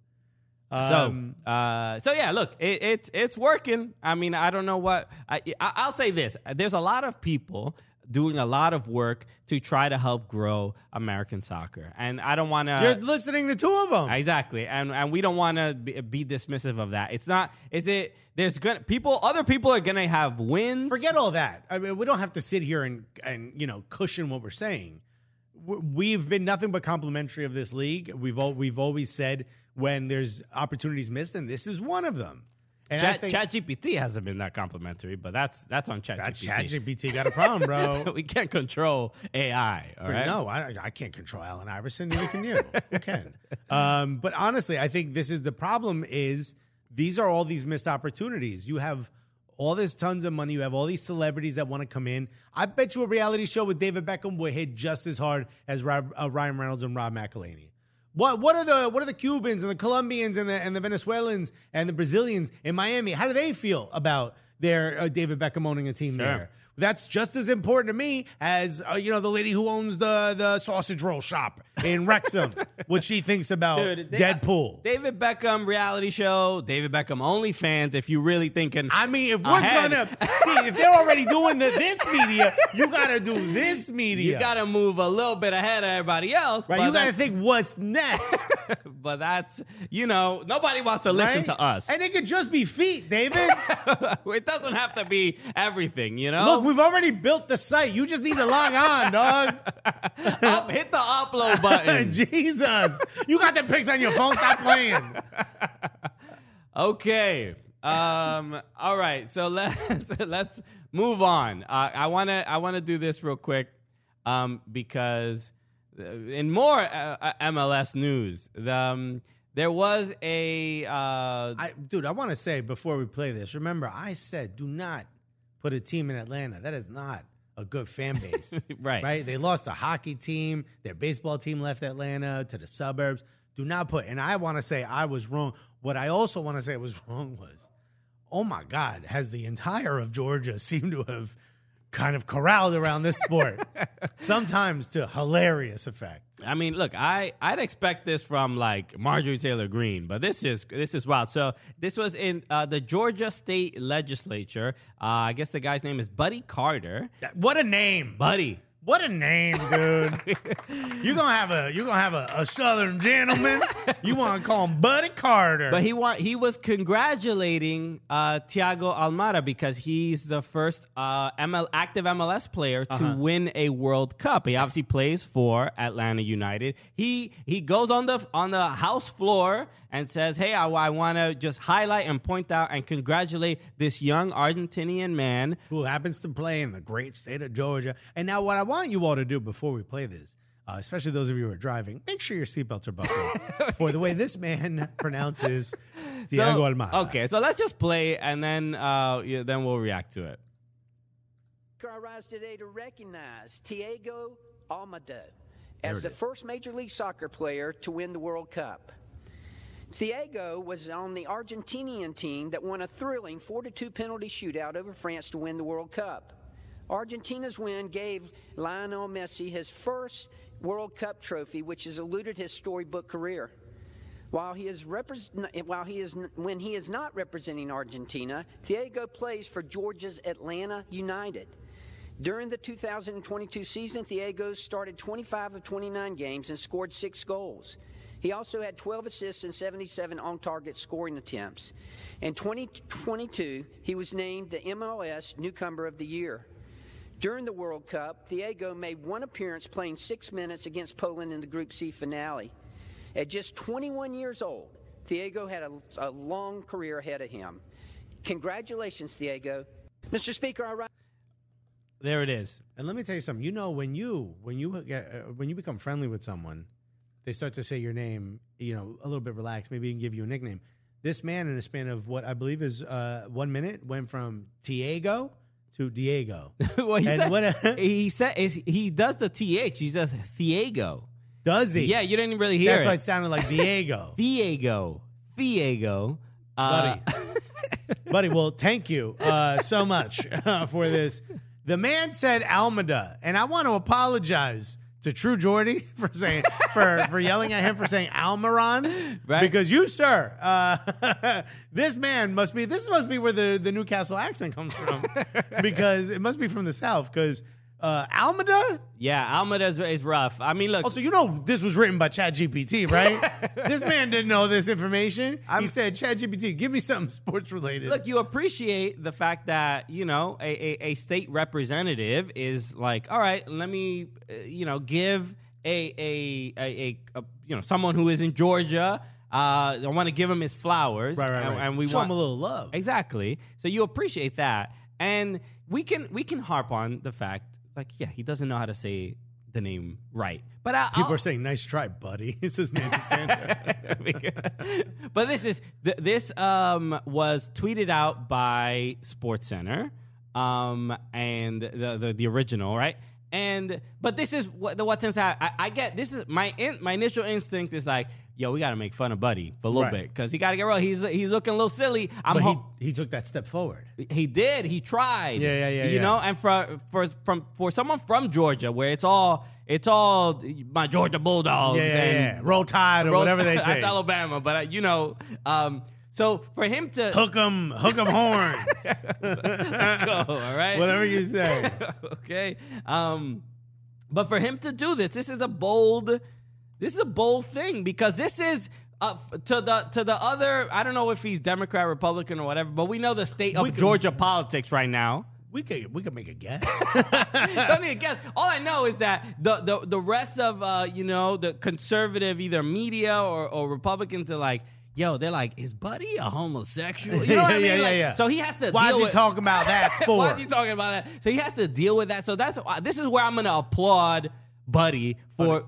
Um, So, uh, so yeah, look, it, it's it's working. I mean, I don't know what I, I, I'll say. This: there's a lot of people doing a lot of work to try to help grow American soccer, and I don't want you're to listening to two of them. exactly, and and we don't want to be, be dismissive of that. It's not. Is it? There's gonna people. Other people are gonna have wins. Forget all that. I mean, we don't have to sit here and and you know cushion what we're saying. W- We've been nothing but complimentary of this league. We've al- we've always said when there's opportunities missed, and this is one of them. And I Chat, think ChatGPT hasn't been that complimentary, but that's that's on that ChatGPT. ChatGPT got a problem, bro. We can't control A I. All right. No, I, I can't control Allen Iverson. Neither can you. Who can? Um, but honestly, I think this is the problem. Is these are all these missed opportunities. You have all this tons of money. You have all these celebrities that want to come in. I bet you a reality show with David Beckham would hit just as hard as Rob, uh, Ryan Reynolds and Rob McElhenney. What what are the what are the Cubans and the Colombians and the and the Venezuelans and the Brazilians in Miami? How do they feel about their uh, David Beckham owning a team Sure. there? That's just as important to me as uh, you know the lady who owns the the sausage roll shop in Wrexham. What she thinks about Dude, they- Deadpool. David Beckham reality show, David Beckham OnlyFans. If you really thinking, I mean, if we're ahead. gonna see if they're already doing the, this media, you gotta do this media. you got to move a little bit ahead of everybody else. right. but You gotta that's- think what's next. But that's you know nobody wants to listen right? to us. and it could just be feet, David. It doesn't have to be everything, you know. Look, we've already built the site. You just need to log on, dog. Up, hit the upload button. Jesus, you got the pics on your phone. Stop playing. Okay. Um. All right. So let's let's move on. Uh, I wanna I wanna do this real quick, um, because in more uh, M L S news, the, um, there was a uh, I, dude, I want to say before we play this, remember I said do not put a team in Atlanta. That is not a good fan base. Right. Right? They lost a hockey team. Their baseball team left Atlanta to the suburbs. Do not put, and I want to say I was wrong. What I also want to say was wrong was, oh my God, has the entire of Georgia seemed to have kind of corralled around this sport, sometimes to hilarious effect. I mean, look, I I'd expect this from like Marjorie Taylor Greene, but this is this is wild. So this was in uh, the Georgia State Legislature. Uh, I guess the guy's name is Buddy Carter. What a name. Buddy. What a name, dude! You're gonna have a you're gonna have a, a Southern gentleman. You want to call him Buddy Carter? But he want he was congratulating uh, Thiago Almada because he's the first uh, M L active M L S player to Uh-huh. win a World Cup. He obviously plays for Atlanta United. He he goes on the on the house floor and says, "Hey, I, I want to just highlight and point out and congratulate this young Argentinian man." who happens to play in the great state of Georgia. And now, what I want you all to do before we play this, uh, especially those of you who are driving, make sure your seatbelts are buckled for the way this man pronounces Thiago So- Almada. Okay, so let's just play and then uh, yeah, then we'll react to it. I rise today to recognize Thiago Almada There as it the is. first Major League Soccer player to win the World Cup. Thiago was on the Argentinian team that won a thrilling four to two penalty shootout over France to win the World Cup. Argentina's win gave Lionel Messi his first World Cup trophy, which has eluded his storybook career. While he is repres- while he is when he is not representing Argentina, Thiago plays for Georgia's Atlanta United. During the two thousand twenty-two season, Thiago started twenty-five of twenty-nine games and scored six goals. He also had twelve assists and seventy-seven on-target scoring attempts. In twenty twenty-two, he was named the M L S Newcomer of the Year. During the World Cup, Thiago made one appearance playing six minutes against Poland in the Group C finale. At just twenty-one years old, Thiago had a, a long career ahead of him. Congratulations, Thiago. Mister Speaker, I rise. There it is. And let me tell you something. You know, when you when you get uh, when you become friendly with someone, they start to say your name. You know, a little bit relaxed. Maybe even give you a nickname. This man, in a span of what I believe is uh, one minute, went from Thiago to Diego. well, he And said, what a- he said is he does the T H. He says Thiago. Does he? Yeah, you didn't really hear That's it. why it sounded like Diego. Thiago. Thiago. Uh, Buddy. Buddy, well, thank you uh, so much uh, for this. The man said Almada, and I want to apologize to True Jordy for saying for, for yelling at him for saying Almiron, Right. because you, sir, uh, this man must be this must be where the, the Newcastle accent comes from, because it must be from the South. Because uh, Almada. Yeah, Almada is, is rough. I mean, look. Also, you know this was written by ChatGPT, right? This man didn't know this information. I'm- he said, ChatGPT, give me something sports related. Look, you appreciate the fact that, you know, a, a, a state representative is like, all right, let me, uh, you know, give a, a, a, a, a, you know, someone who is in Georgia, uh, I want to give him his flowers. Right, right, and, right. and we Show want him a little love. Exactly. So you appreciate that. And we can, we can harp on the fact, like, yeah, he doesn't know how to say the name right. But I, People I'll- are saying, "Nice try, buddy." It says Manchester Center. but this is th- this um, was tweeted out by SportsCenter, um, and the, the the original, right? And but this is what the what's inside. I, I get this is my in, my initial instinct is like, yo, we got to make fun of Buddy for a little Right. bit because he got to get real. He's he's looking a little silly. I'm But ho- he, he took that step forward. He did. He tried. Yeah, yeah, yeah, You yeah. know, and for for from for someone from Georgia, where it's all it's all my Georgia Bulldogs Yeah, yeah, and yeah. Roll Tide or Roll- whatever they say. That's Alabama, but uh, you know, um, so for him to Hook 'em, hook 'em horns. let's go, all right, Whatever you say. okay. Um, but for him to do this, this is a bold, this is a bold thing because this is. Uh, f- to the to the other, I don't know if he's Democrat, Republican, or whatever, but we know the state of We can- Georgia politics right now. We could we could make a guess. Don't need a guess. All I know is that the the, the rest of uh, you know the conservative either media or, or Republicans are like, yo, they're like, is Buddy a homosexual? You know what I Yeah, mean? yeah, Like, yeah. So he has to. Why deal is he with, talking about that sport? Why is he talking about that? So he has to deal with that. So that's uh, this is where I'm going to applaud Buddy for.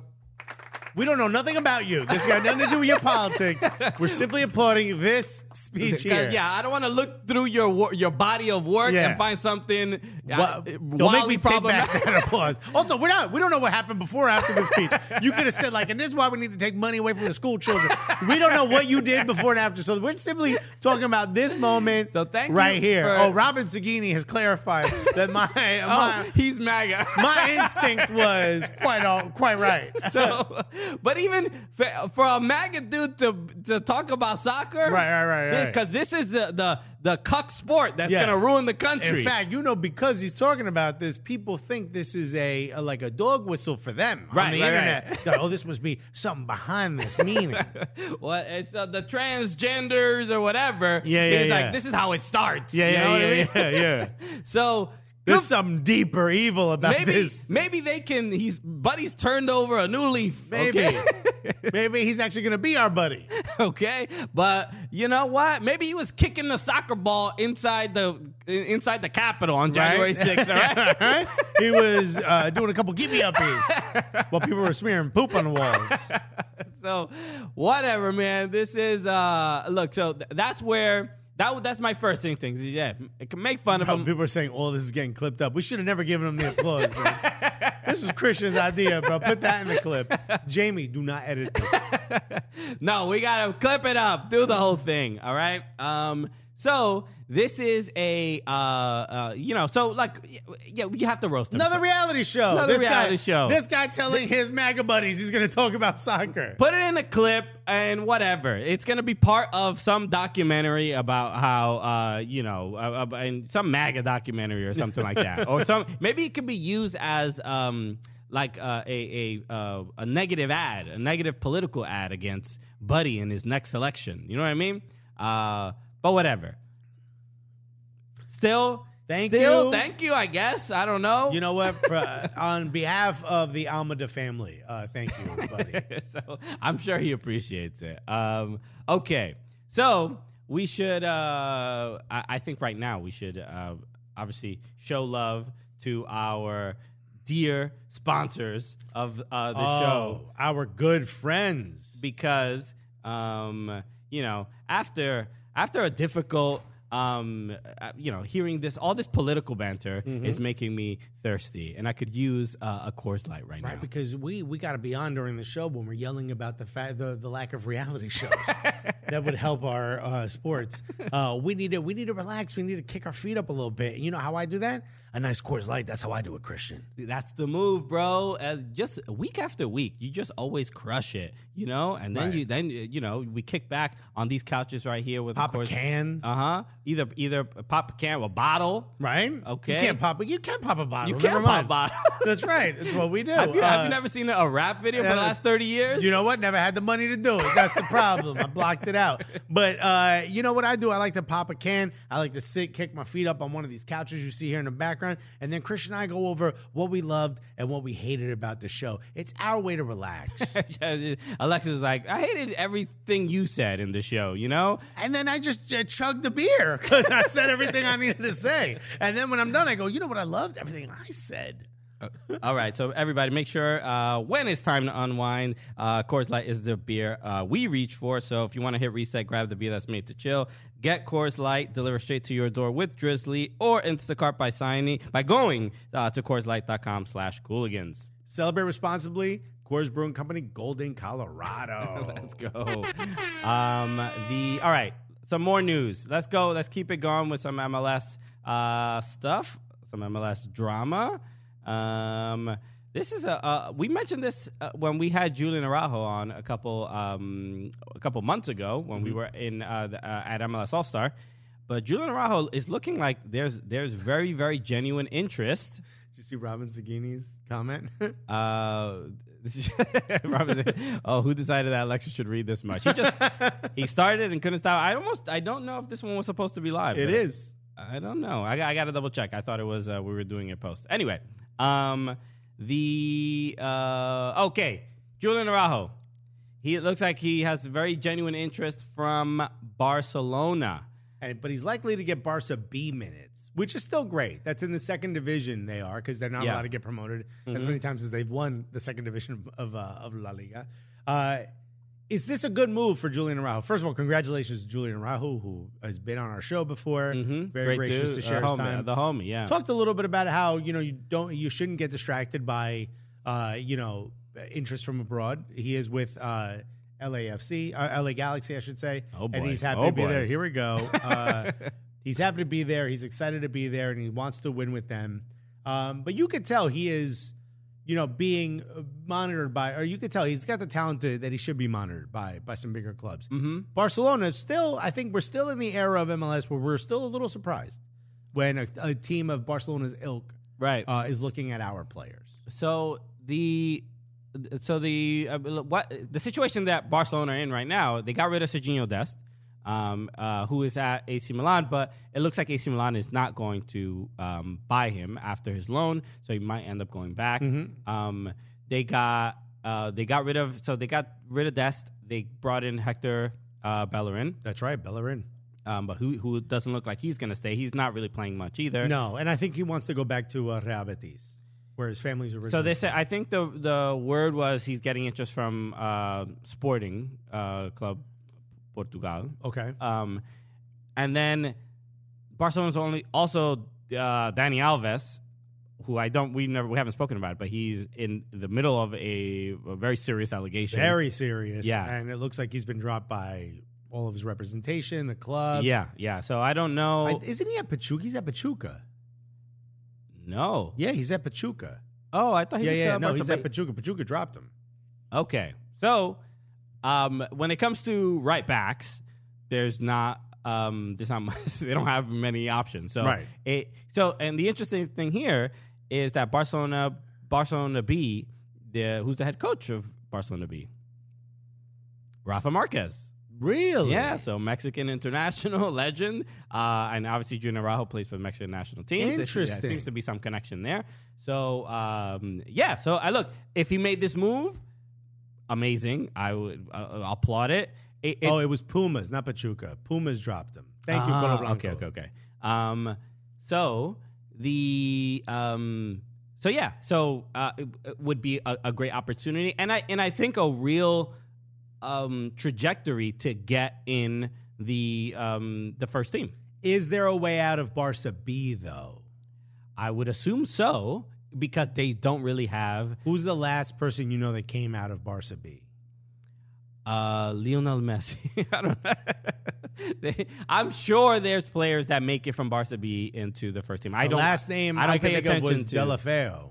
We don't know nothing about you. This got nothing to do with your politics. We're simply applauding this speech here. Yeah, I don't want to look through your wor- your body of work Yeah. and find something. Well, uh, don't make wildly me take back problematic. that applause. Also, we're not. We don't know what happened before or after the speech. You could have said like, and this is why we need to take money away from the school children. We don't know what you did before and after. So we're simply talking about this moment. So thank you right here. for- Oh, Robin Sagini has clarified that my Oh, my, he's MAGA. my instinct was quite all, quite right. So, but even for, for a MAGA dude to to talk about soccer, Right, right, right, right. because this is the the the cuck sport that's Yeah. gonna ruin the country. In fact, you know, because he's talking about this, people think this is a, a like a dog whistle for them on Right, the right, internet. right. That, oh, this must be something behind this meaning. well, it's uh, the transgenders or whatever. Yeah, yeah, It's yeah. like this is how it starts. Yeah, you yeah, know what yeah, I mean? yeah, yeah. So. There's good- something deeper evil about Maybe this. maybe they can. He's Buddy's turned over a new leaf. Maybe. Okay? Maybe he's actually going to be our buddy. okay, but you know what? Maybe he was kicking the soccer ball inside the inside the Capitol on January Right? sixth. All right. All right? He was uh, doing a couple gimme uppies while people were smearing poop on the walls. So whatever, man. This is uh look. So th- that's where that that's my first thing. Things yeah, it can make fun of Oh, him. people are saying, "Oh, this is getting clipped up." We should have never given him the applause. Man. This was Christian's idea, bro. Put that in the clip. Jamie, do not edit this. No, we gotta clip it up, do the whole thing. All right. Um. So this is a uh uh you know so like yeah you have to roast him. Another reality show. Another this reality guy, show. This guy telling his MAGA buddies he's going to talk about soccer. Put it in a clip and whatever. It's gonna be part of some documentary about how uh you know uh, uh, and some MAGA documentary or something like that, or some maybe it could be used as um like uh, a a uh, a negative ad, a negative political ad against Buddy in his next election. You know what I mean? Uh, but whatever. Still, Thank still, you. thank you. I guess I don't know. You know what? For, uh, on behalf of the Almeida family, uh, thank you, buddy. So I'm sure he appreciates it. Um, okay, so we should. Uh, I, I think right now we should uh, obviously show love to our dear sponsors of uh, the oh, show our good friends. because um, you know after after a difficult. Um, uh, you know, hearing this, all this political banter Mm-hmm. is making me thirsty, and I could use uh, a Coors Light right, Right, now. because we we got to be on during the show when we're yelling about the fact the, the lack of reality shows that would help our uh, sports. Uh, we need to we need to relax. We need to kick our feet up a little bit. And you know how I do that? A nice Coors Light. That's how I do it, Christian. That's the move, bro. Uh, just week after week, you just always crush it, you know. And then Right. you, then you know, we kick back on these couches right here with Pop of course, a can, Uh huh. Either either pop a can or a bottle. right? Okay. You can't pop it. You can pop a bottle. You Never can't pop mind. a bottle. That's right. That's what we do. Have you, have Uh, you never seen a rap video for the yeah. last thirty years? You know what? Never had the money to do it. That's the problem. I blocked it out. But uh, you know what I do? I like to pop a can. I like to sit, kick my feet up on one of these couches you see here in the background. And then Christian and I go over what we loved and what we hated about the show. It's our way to relax. Alexis was like, I hated everything you said in the show, you know? And then I just uh, chugged the beer because I said everything I needed to say. And then when I'm done, I go, you know what I loved? Everything I said. All right, so everybody, make sure uh, when it's time to unwind, uh, Coors Light is the beer uh, we reach for. So if you want to hit reset, grab the beer that's made to chill. Get Coors Light delivered straight to your door with Drizzly or Instacart by signing by going uh, to CoorsLight.com slash Cooligans. Celebrate responsibly. Coors Brewing Company, Golden, Colorado. Let's go. Um, the all right. Some more news. Let's go. Let's keep it going with some M L S uh, stuff. Some M L S drama. Um, this is a. Uh, we mentioned this uh, when we had Julian Araujo on a couple um, a couple months ago when mm-hmm. we were in uh, the, uh, at M L S All Star. But Julian Araujo is looking like there's there's very very genuine interest. Did you see Robin Sagini's comment? uh, Robin, oh, who decided that Alexa should read this much? He just he started and couldn't stop. I almost I don't know if this one was supposed to be live. It is. I don't know. I, I got to double check. I thought it was uh, we were doing it post. Anyway, um, the uh, okay, Julian Araujo. He looks like he has very genuine interest from Barcelona. And, but he's likely to get Barca B minutes, which is still great. That's in the second division they are because they're not Yeah. allowed to get promoted Mm-hmm. as many times as they've won the second division of uh, of La Liga. Uh, is this a good move for Julian Araujo? First of all, congratulations to Julian Araujo, who has been on our show before. Mm-hmm. Very Great gracious dude. to share Uh, his homie, time. The homie, yeah. Talked a little bit about how you know you don't you shouldn't get distracted by uh, you know interest from abroad. He is with uh, L A F C, uh, L A Galaxy, I should say, Oh, boy. and he's happy Oh, to be boy. there. Here we go. Uh, he's happy to be there. He's excited to be there, and he wants to win with them. Um, but you could tell he is, you know, being monitored by, or you could tell he's got the talent to, that he should be monitored by by some bigger clubs. Mm-hmm. Barcelona still, I think we're still in the era of M L S where we're still a little surprised when a, a team of Barcelona's ilk Right. uh, is looking at our players. So the so the uh, what the situation that Barcelona are in right now, they got rid of Serginho Dest, um, uh, who is at A C Milan, but it looks like A C Milan is not going to um, buy him after his loan, so he might end up going back. Um, they got uh, they got rid of so they got rid of Dest. They brought in Hector uh, Bellerin, That's right, Bellerin. um, but who who doesn't look like he's going to stay. He's not really playing much either. No, and I think he wants to go back to uh, Real Betis, where his family's originally. So they say I think the the word was he's getting interest from uh, Sporting uh, Club Portugal. Okay. Um, and then Barcelona's only also uh, Dani Alves, who I don't we never we haven't spoken about, but he's in the middle of a, a very serious allegation. Very serious. Yeah. And it looks like he's been dropped by all of his representation, the club. yeah, yeah. So I don't know. I, isn't he at Pachuca? He's at Pachuca. no. Yeah, he's at Pachuca. Oh, I thought he Yeah, was yeah. still at No, he's Barcelona. at Pachuca. Pachuca dropped him. Okay. So, um, when it comes to right backs, there's not um, there's not much, they don't have many options. So, Right. it so and the interesting thing here is that Barcelona Barcelona B, the who's the head coach of Barcelona B, Rafa Marquez. Really? Yeah, so Mexican international legend, uh, and obviously Junior Araujo plays for the Mexican national team. There Interesting. seems to be some connection there. So um, yeah, so I look if he made this move, amazing. I would uh, applaud it. It- it- Oh, it was Pumas, not Pachuca. Pumas dropped him. Thank you, Ah, Colo Blanco. Okay, okay, okay. Um, so the um, so yeah, so uh, it, it would be a, a great opportunity, and I and I think a real um, trajectory to get in the um, the first team. Is there a way out of Barca B, though? I would assume so because they don't really have Who's the last person you know that came out of Barca B? uh, Lionel Messi. I don't know. They, I'm sure there's players that make it from Barca B into the first team. I The don't. last name I don't I can pay think of attention was to. Delafeo.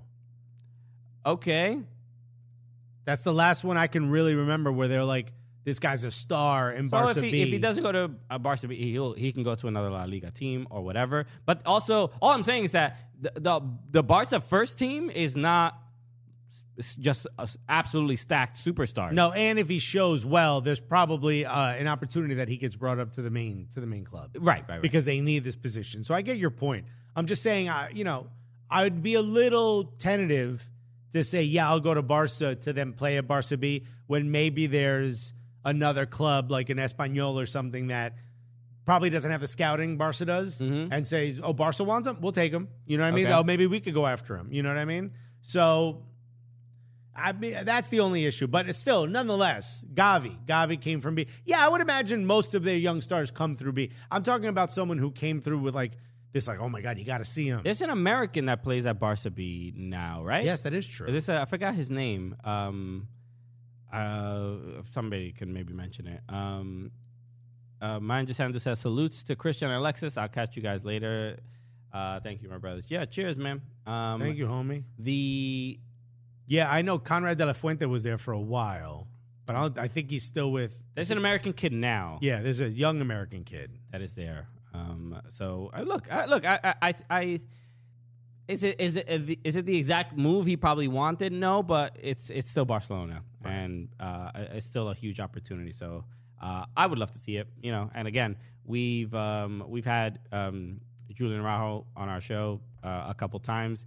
Okay. That's the last one I can really remember where they're like, this guy's a star in So Barca if he, B. if he doesn't go to uh, Barca B, he'll, he can go to another La Liga team or whatever. But also, all I'm saying is that the the, the Barca first team is not s- just a s- absolutely stacked superstars. No, and if he shows well, there's probably uh, an opportunity that he gets brought up to the main to the main club. Right, right, right. Because they need this position. So I get your point. I'm just saying, uh, you know, I would be a little tentative to say, yeah, I'll go to Barca to then play at Barca B when maybe there's another club like an Espanyol or something that probably doesn't have the scouting Barca does and says, oh, Barca wants him? We'll take him. You know what I mean? Mm-hmm. Okay. Oh, maybe we could go after him. You know what I mean? So I mean, that's the only issue. But it's still, nonetheless, Gavi. Gavi came from B. Yeah, I would imagine most of their young stars come through B. I'm talking about someone who came through with like this like, oh my God, you got to see him. There's an American that plays at Barca B now, right? Yes, that is true. This, uh, I forgot his name. Um, uh, somebody can maybe mention it. Um, uh, Manja Sanders says, salutes to Christian and Alexis. I'll catch you guys later. Uh, thank you, my brothers. Yeah, cheers, man. Um, Thank you, homie. The Yeah, I know Conrad de la Fuente was there for a while, but I, don't, I think he's still with. There's an American kid now. Yeah, there's a young American kid. That is there. Um, so uh, look, I, look, I, I, I, is it, is it, is it the exact move he probably wanted? No, but it's, it's still Barcelona, right. and uh, it's still a huge opportunity. So uh, I would love to see it, you know. And again, we've, um, we've had um, Julian Araujo on our show uh, a couple times.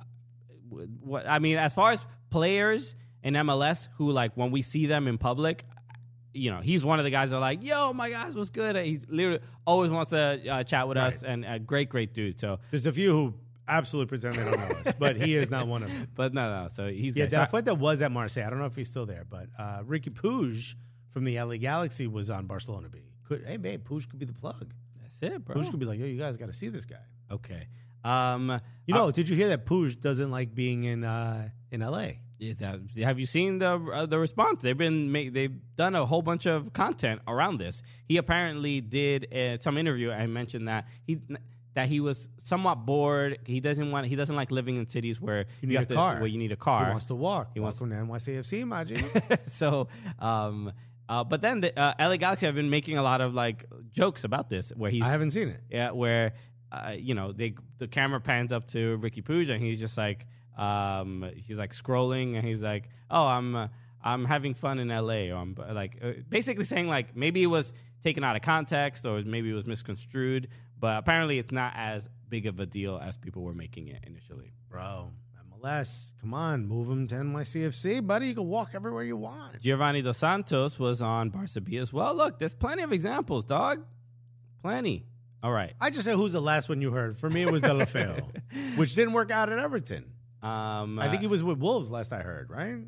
What I mean, as far as players in M L S who, like, when we see them in public, you know, he's one of the guys that are like, yo, my guys, what's good? He literally always wants to uh, chat with Right. us, and a great, great dude. So, There's a few who absolutely pretend they don't know us, but he is not one of them. but no, no. So he's Yeah, great. De So La I- Fuente was at Marseille. I don't know if he's still there, but uh, Ricky Puig from the L A Galaxy was on Barcelona B. Could, hey, babe, Puig could be the plug. that's it, bro. Puig could be like, yo, you guys got to see this guy. Okay. Um, You know, did you hear that Puig doesn't like being in uh, in L A? is that- have you seen the uh, the response? They've been make, they've done a whole bunch of content around this. He apparently did uh, some interview and mentioned that he that he was somewhat bored. He doesn't want he doesn't like living in cities where You need have a to car. where you need a car. He wants to walk. He He wants- wants to N Y C F C, imagine. so, um, uh, but then the uh, L A Galaxy have been making a lot of like jokes about this, where he's I haven't seen it. yeah, where uh, you know they the camera pans up to Ricky Puig and he's just like um, he's like scrolling and he's like, oh, I'm uh, I'm having fun in L A, or I'm like uh, basically saying like maybe it was taken out of context or maybe it was misconstrued, but apparently it's not as big of a deal as people were making it initially. Bro, M L S, come on, move him to N Y C F C, buddy. You can walk everywhere you want. Giovanni Dos Santos was on Barca B as well. Look, there's plenty of examples, dog. Plenty. All right. I just said, who's the last one you heard? For me, it was De La Feo, which didn't work out at Everton. Um, I think uh, he was with Wolves last I heard, right?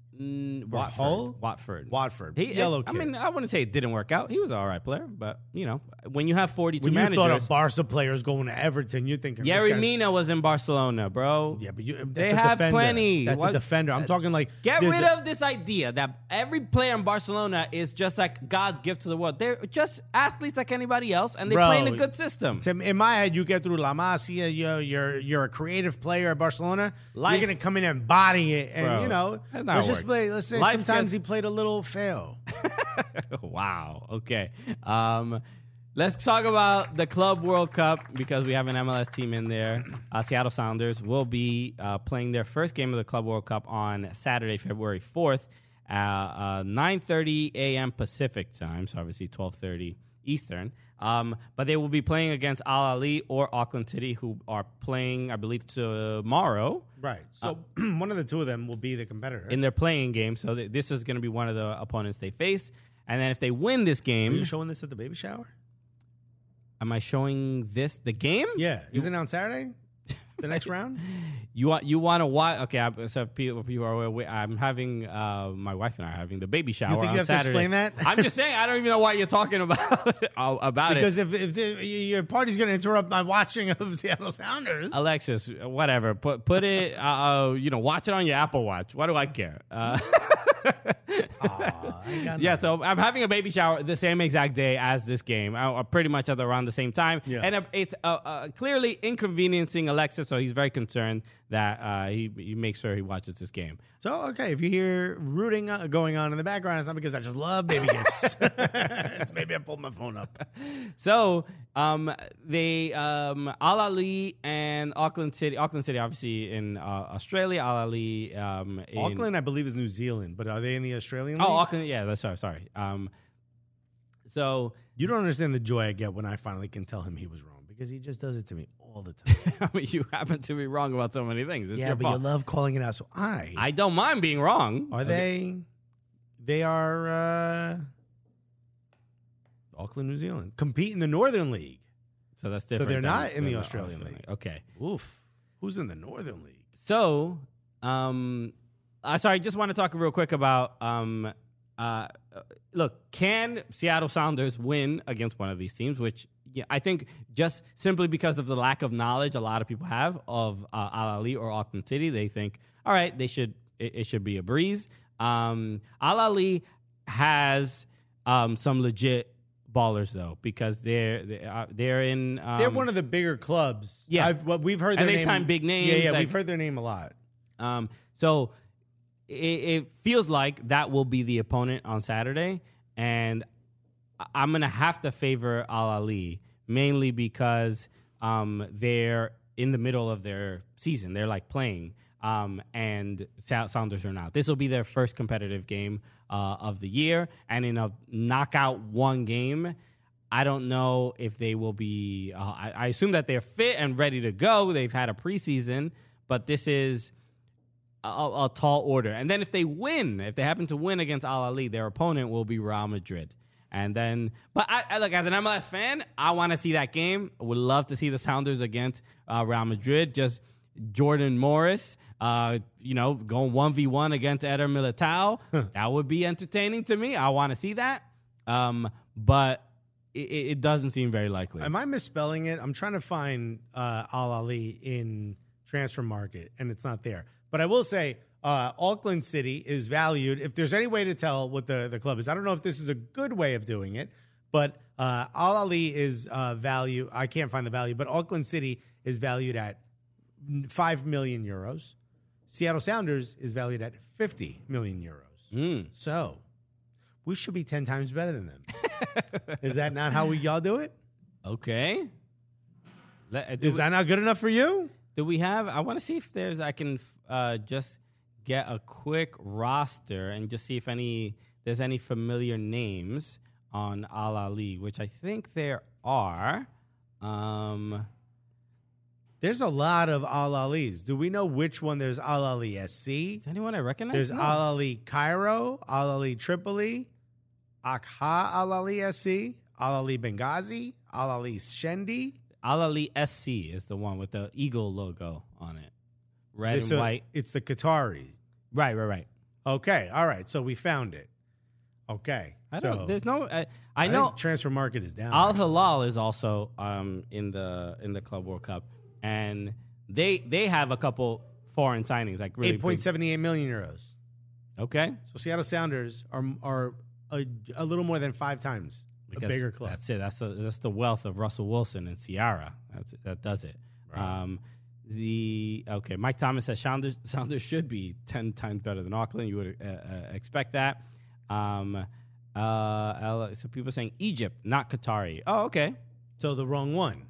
mm, or Watford. Hull? Watford. Watford. He, Yellow I kid. mean, I wouldn't say it didn't work out. He was an all right player, but you know, when you have forty-two when you managers, thought of Barca players going to Everton, you're thinking this Gary guy's- Mina was in Barcelona, bro. Yeah, but you, that's They a have defender. plenty. That's What- a defender. I'm talking like Get there's rid a- of this idea that every player in Barcelona is just like God's gift to the world. They're just athletes like anybody else, and they Bro, play in a good system. To- in my head, you get through La Masia, you're, you're you're a creative player at Barcelona. Life- You're gonna come in and body it, and Bro, you know, that's not let's how it just works. play. Let's say Life sometimes gets- he played a little fail. Wow. Okay. Um, let's talk about the Club World Cup because we have an M L S team in there. Uh, Seattle Sounders will be uh, playing their first game of the Club World Cup on Saturday, February fourth, uh, uh, nine thirty a.m. Pacific time, so obviously twelve thirty Eastern. Um, but they will be playing against Al Ali or Auckland City, who are playing, I believe, tomorrow Right. So one of the two of them will be the competitor. in their playing game. So th- this is going to be one of the opponents they face. And then if they win this Are game, you showing this at the baby shower? am I showing this the game? Yeah. Isn't it on Saturday? The next round? You want you want to watch? Okay, I- so if people, if you are aware, I'm having uh, my wife and I are having the baby shower. think you on have to Saturday. explain that? I'm just saying I don't even know why you're talking about about Because it. if if the, your party's going to interrupt my watching of Seattle Sounders, Alexis, whatever. Put put it. Uh, you know, watch it on your Apple Watch. Why do I care? Uh, Aw, I ain't got yeah, nothing. so I'm having a baby shower the same exact day as this game, uh, pretty much at around the same time. Yeah. And uh, it's uh, uh, clearly inconveniencing Alexis, so he's very concerned that uh, he, he makes sure he watches this game. So, okay, if you hear rooting uh, going on in the background, it's not because I just love baby gifts. It's maybe I pulled my phone up. So um, they um, Al Ali and Auckland City, Auckland City, obviously in uh, Australia. Al Ali um, in Auckland, I believe, is New Zealand, but are they in the Australian league? Oh, Auckland. Yeah, that's sorry. Sorry. Um, so You don't understand the joy I get when I finally can tell him he was wrong because he just does it to me all the time. I mean, you happen to be wrong about so many things. It's yeah, your but fault. you love calling it out. So I, I don't mind being wrong. are they? They are uh, Auckland, New Zealand, compete in the Northern League. So that's different. they're than- not in than the Australian League. Okay. Oof, who's in the Northern League? So, um, uh, sorry, just want to talk real quick about. Um, uh, uh, look, can Seattle Sounders win against one of these teams? Which yeah, I think just simply because of the lack of knowledge a lot of people have of uh, Al Ahly or Auckland City, they think, all right, they should it, it should be a breeze. Um, Al Ahly has um, some legit ballers though, because they're they're, uh, they're in. Um, They're one of the bigger clubs. Yeah. I've, well, we've heard And their they name. sign big names, Yeah, yeah, like- we've heard their name a lot. Um, so it, it feels like that will be the opponent on Saturday, and I- I'm gonna have to favor Al Ahly mainly because um, they're in the middle of their season. They're like playing, um, and Sou- Sounders are not. This will be their first competitive game uh, of the year, and in a knockout one game. I don't know if they will be. Uh, I, I assume that they're fit and ready to go. They've had a preseason, but this is a, a tall order. And then if they win, if they happen to win against Al Ahly, their opponent will be Real Madrid. And then, but I, I look, as an M L S fan, I want to see that game. I would love to see the Sounders against uh, Real Madrid. Just Jordan Morris, uh, you know, going one v one against Eder Militao. That would be entertaining to me. I want to see that. Um, but it, it doesn't seem very likely. Am I misspelling it? I'm trying to find uh, Al Ahly in Transfer Market, and it's not there. But I will say, uh, Auckland City is valued. If there's any way to tell what the, the club is, I don't know if this is a good way of doing it, but uh, Al Ahly is uh, value. I can't find the value, but Auckland City is valued at five million euros. Seattle Sounders is valued at fifty million euros. Mm. So we should be ten times better than them. Is that not how we y'all do it? Okay. Let, uh, do Is we- that not good enough for you? Do we have? I want to see if there's. I can uh, just get a quick roster and just see if any there's any familiar names on Al Ahly, which I think there are. Um, There's a lot of Al Ahly's. Do we know which one? There's Al Ahly S C. is anyone I recognize? There's No. Al Ahly Cairo, Al Ahly Tripoli, Akha Al Ahly S C, Al Ahly Benghazi, Al Ahly Shendi. Al Ahly S C is the one with the eagle logo on it, red It's and a- white. It's the Qatari. Right, right, right. Okay, all right. So we found it. Okay. I so don't. There's no. I, I I know. think Transfer Market is down. Al Hilal is also um, in the in the Club World Cup, and they they have a couple foreign signings like really eight point big- seven eight million euros. Okay, So Seattle Sounders are are a, a little more than five times because a bigger club. That's it. That's a, that's the wealth of Russell Wilson and Ciara. That's that does it. Um, the okay, Mike Thomas says Sounders Sounders should be ten times better than Auckland. You would uh, uh, expect that. Um, uh, L- so people are saying Egypt, not Qatari. Oh, okay. So the wrong one.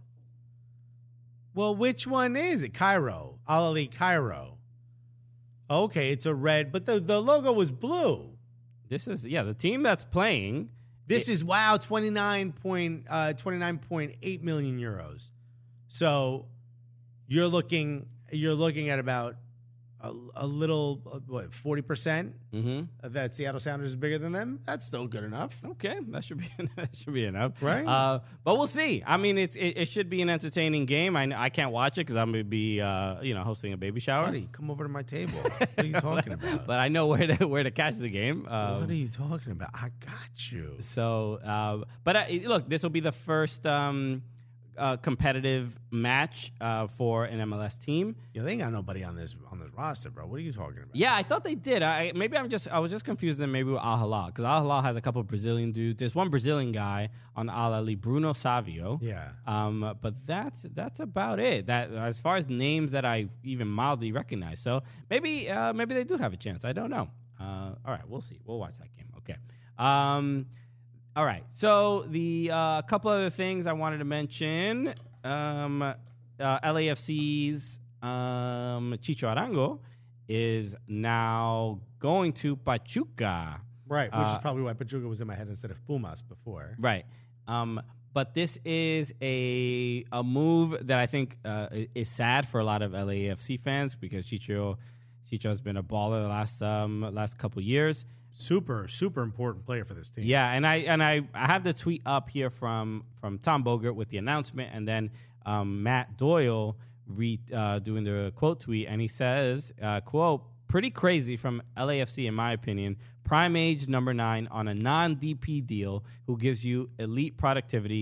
Well, which one is it? Cairo. Al Ahly Cairo. Okay, it's a red, but the, the logo was blue. This is yeah the team that's playing. This is wow, twenty-nine point uh twenty-nine point eight million euros. So you're looking you're looking at about a, a little uh, what forty percent Mm-hmm. that Seattle Sounders is bigger than them. That's still good enough. Okay, that should be that should be enough, Right. Uh, but we'll see. I mean, it's it, it should be an entertaining game. I I can't watch it because I'm gonna be uh, you know hosting a baby shower. Buddy, come over to my table. What are you talking about? But I know where to where to catch the game. Um, What are you talking about? I got you. So, uh, but uh, look, this will be the first um, uh, competitive match uh, for an M L S team. Yo, they ain't got nobody on this on this roster, bro. What are you talking about? Yeah, I thought they did. I maybe I'm just I was just confused then maybe with Al Hilal because Al Hilal has a couple of Brazilian dudes. There's one Brazilian guy on Al Ahly, Bruno Savio. Yeah. Um, but that's that's about it. That as far as names that I even mildly recognize. So maybe uh, maybe they do have a chance. I don't know. Uh, all right, we'll see. We'll watch that game. Okay. Um, all right. So the uh, couple other things I wanted to mention. Um, uh, L A F C's um, Chicho Arango is now going to Pachuca. Right, which Uh, is probably why Pachuca was in my head instead of Pumas before. Right. Um, but this is a a move that I think uh, i- is sad for a lot of L A F C fans because Chicho Chicho has been a baller the last um, last couple years. Super, super important player for this team. Yeah, and I and I, I have the tweet up here from from Tom Bogert with the announcement, and then um, Matt Doyle re, uh, doing the quote tweet, and he says, uh, "quote Pretty crazy from L A F C in my opinion. Prime age number nine on a non-D P deal, who gives you elite productivity,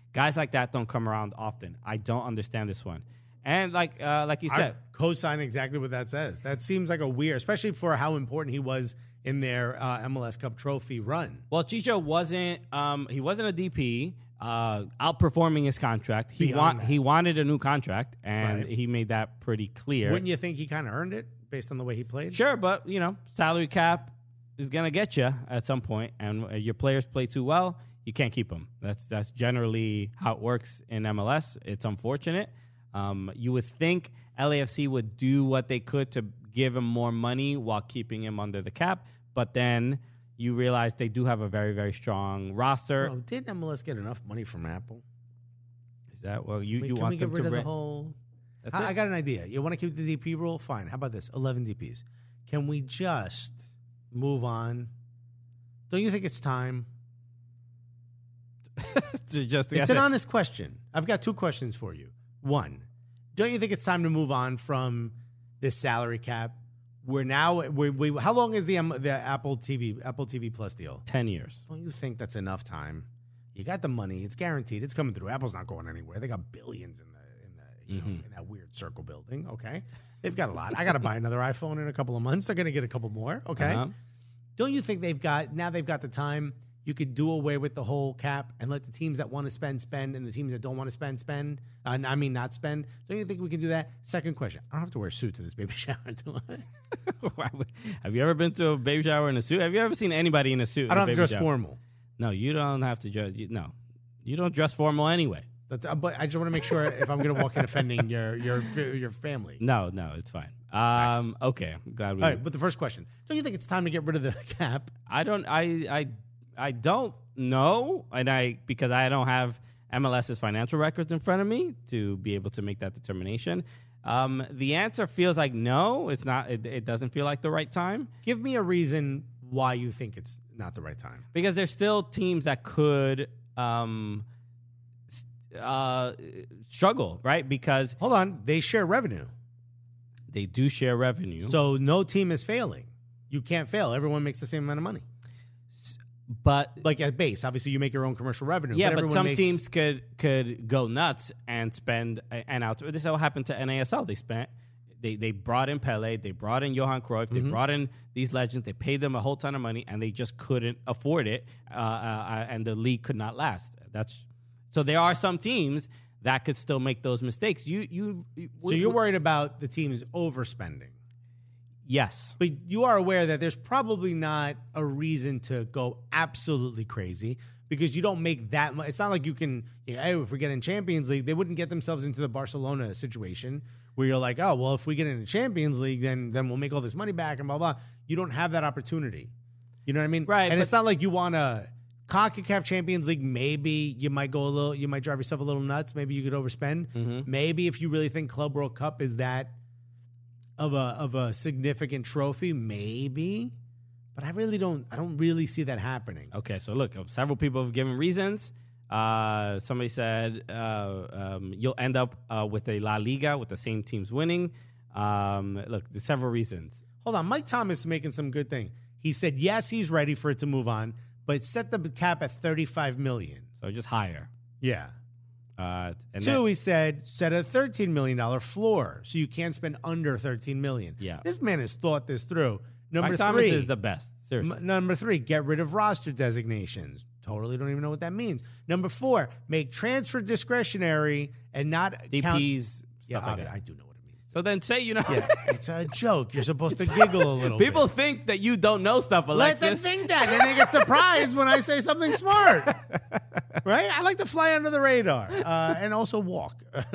Guys like that don't come around often. I don't understand this one. And like uh, like you said, I co-sign exactly what that says. That seems like a weird, especially for how important he was in their uh, M L S Cup trophy run. well, Chicho wasn't um, he wasn't a D P, uh, outperforming his contract. He Beyond want that. he wanted a new contract, and Right. he made that pretty clear. Wouldn't you think he kind of earned it based on the way he played? Sure, but you know, salary cap is gonna get you at some point, and uh, your players play too well, you can't keep them. That's that's generally how it works in M L S. It's unfortunate. Um, you would think L A F C would do what they could to give him more money while keeping him under the cap, but then you realize they do have a very very strong roster. Bro, didn't M L S get enough money from Apple? Is that well? You I mean, you can want we get them rid to of re- the whole? That's I, it. I got an idea. You want to keep the D P rule? Fine. How about this? eleven D Ps. Can we just move on? Don't you think it's time? to just It's an honest question. I've got two questions for you. One, don't you think it's time to move on from this salary cap? We're now. We. we how long is the um, the Apple T V Apple T V Plus deal? ten years. Don't you think that's enough time? You got the money. It's guaranteed. It's coming through. Apple's not going anywhere. They got billions in the in the you know, in that weird circle building. Okay, they've got a lot. I got to buy another iPhone in a couple of months. They're going to get a couple more. Okay. Uh-huh. Don't you think they've got now? They've got the time. You could do away with the whole cap and let the teams that want to spend spend, and the teams that don't want to spend spend. Uh, I mean, not spend. Don't you think we can do that? Second question: I don't have to wear a suit to this baby shower, do I? Why would- have you ever been to a baby shower in a suit? Have you ever seen anybody in a suit? I in a don't have to baby dress shower? formal. No, you don't have to dress. You, no, you don't dress formal anyway. That's, uh, but I just want to make sure if I'm going to walk in offending your your your family. No, no, it's fine. Um, okay, I'm glad we. All right, but the first question: don't you think it's time to get rid of the cap? I don't. I. I. I don't know, and I because I don't have MLS's financial records in front of me to be able to make that determination. Um, the answer feels like no. It's not. It, it doesn't feel like the right time. Give me a reason why you think it's not the right time. Because there's still teams that could um, s- uh, struggle, right? Because Hold on, they share revenue, they do share revenue. so no team is failing. You can't fail. Everyone makes the same amount of money. but Like at base, obviously you make your own commercial revenue. yeah, but everyone some makes- teams could could go nuts and spend and out. This all happened to N A S L. They spent. They, they brought in Pele, they brought in Johan Cruyff, they Mm-hmm. brought in these legends, they paid them a whole ton of money, and they just couldn't afford it, uh, uh, and the league could not last. That's so. There are some teams that could still make those mistakes. You you. you So you're worried about the teams overspending. Yes. But you are aware that there's probably not a reason to go absolutely crazy because you don't make that much. It's not like you can, you know, hey, if we get in Champions League, they wouldn't get themselves into the Barcelona situation where you're like, oh, well, if we get in the Champions League, then then we'll make all this money back and blah, blah. You don't have that opportunity. You know what I mean? Right, And but- it's not like you want to CONCACAF Champions League. Maybe you might go a little, you might drive yourself a little nuts. Maybe you could overspend. Mm-hmm. Maybe if you really think Club World Cup is that of a of a significant trophy, maybe, but I really don't. I don't really see that happening. Okay, so look, several people have given reasons. Uh, somebody said uh, um, you'll end up uh, with a La Liga with the same teams winning. Um, look, there's several reasons. Hold on, Mike Thomas is making some good thing. He said yes, he's ready for it to move on, but set the cap at thirty-five million. So just higher. Yeah. Uh, and Two, then- he said set a thirteen million dollar floor, so you can't spend under thirteen million. Yeah. This man has thought this through. Number Mike Thomas three is the best. Seriously. M- number three, get rid of roster designations. Totally don't even know what that means. Number four, make transfer discretionary and not count. D Ps, Yeah, stuff like I, that. I do know what it means. So then say, you know, Yeah, it's a joke. You're supposed to giggle a little people bit. think that you don't know stuff, Let Alexis. them think that. Then they get surprised when I say something smart. Right? I like to fly under the radar uh, and also walk.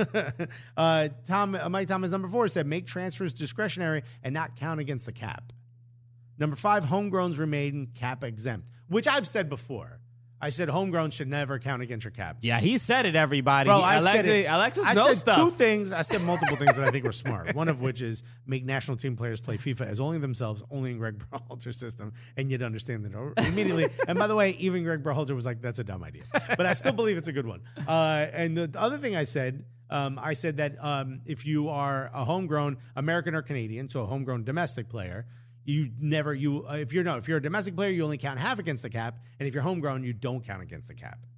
uh, Tom, uh, Mike Thomas, number four, said make transfers discretionary and not count against the cap. Number five, homegrowns remain cap exempt, which I've said before. I said homegrown should never count against your cap. Yeah, he said it, everybody. Bro, He- I Alexis, said it. Alexis I knows said stuff. two things. I said multiple things that I think were smart. One of which is make national team players play FIFA as only themselves, only in Greg Berhalter's system, and you'd understand that immediately. And by the way, even Greg Berhalter was like, "That's a dumb idea," but I still believe it's a good one. Uh, and the other thing I said, um, I said that um, if you are a homegrown American or Canadian, so a homegrown domestic player. You never you uh, if you're no if you're a domestic player you only count half against the cap, and if you're homegrown you don't count against the cap.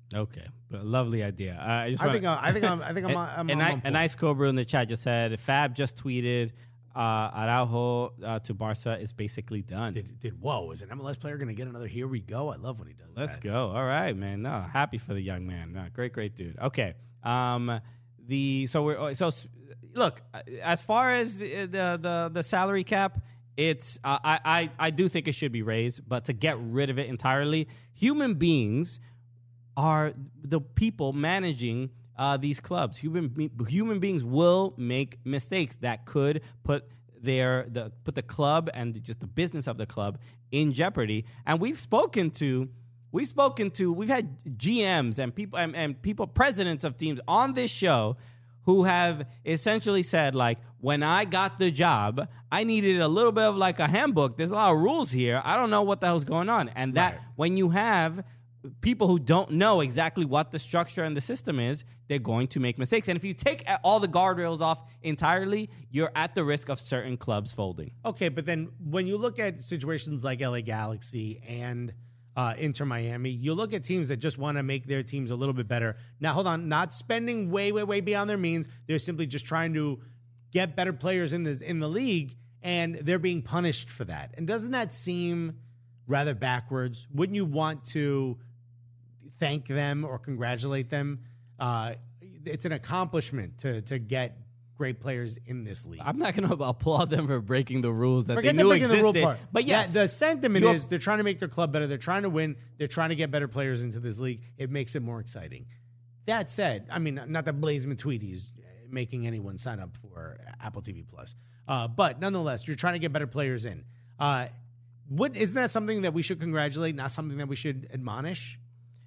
Okay, but lovely idea. Uh, I, just I wanna- think I, I think I'm I think I'm, and, I'm, I'm and on I, point. and Ice Cobra in the chat just said Fab just tweeted uh, Araujo uh, to Barca is basically done. Did, did whoa? Is an M L S player going to get another? Here we go. I love when he does. Let's that. go. All right, man. No, happy for the young man. No, great, great dude. Okay. Um, the so we're so look as far as the the the, the salary cap. It's uh, I, I I do think it should be raised, but to get rid of it entirely, human beings are the people managing uh, these clubs. Human be- human beings will make mistakes that could put their the put the club and just the business of the club in jeopardy. And we've spoken to we've spoken to we've had G Ms and people and, and people presidents of teams on this show who have essentially said, like, when I got the job, I needed a little bit of like a handbook. There's a lot of rules here. I don't know what the hell's going on. And that Right. when you have people who don't know exactly what the structure and the system is, they're going to make mistakes. And if you take all the guardrails off entirely, you're at the risk of certain clubs folding. Okay, but then when you look at situations like L A Galaxy and uh, Inter Miami, you look at teams that just want to make their teams a little bit better. Now, hold on, not spending way, way, way beyond their means. They're simply just trying to get better players in the in the league, and they're being punished for that. And doesn't that seem rather backwards? Wouldn't you want to thank them or congratulate them? Uh, it's an accomplishment to to get great players in this league. I'm not going to applaud them for breaking the rules that Forget they the knew breaking the existed. rule part. But yes, Yeah, the sentiment you're- is they're trying to make their club better. They're trying to win. They're trying to get better players into this league. It makes it more exciting. That said, I mean, not that Blaze Matuidi is making anyone sign up for Apple T V Plus, uh, but nonetheless, you're trying to get better players in. Uh, what isn't that something that we should congratulate? Not something that we should admonish?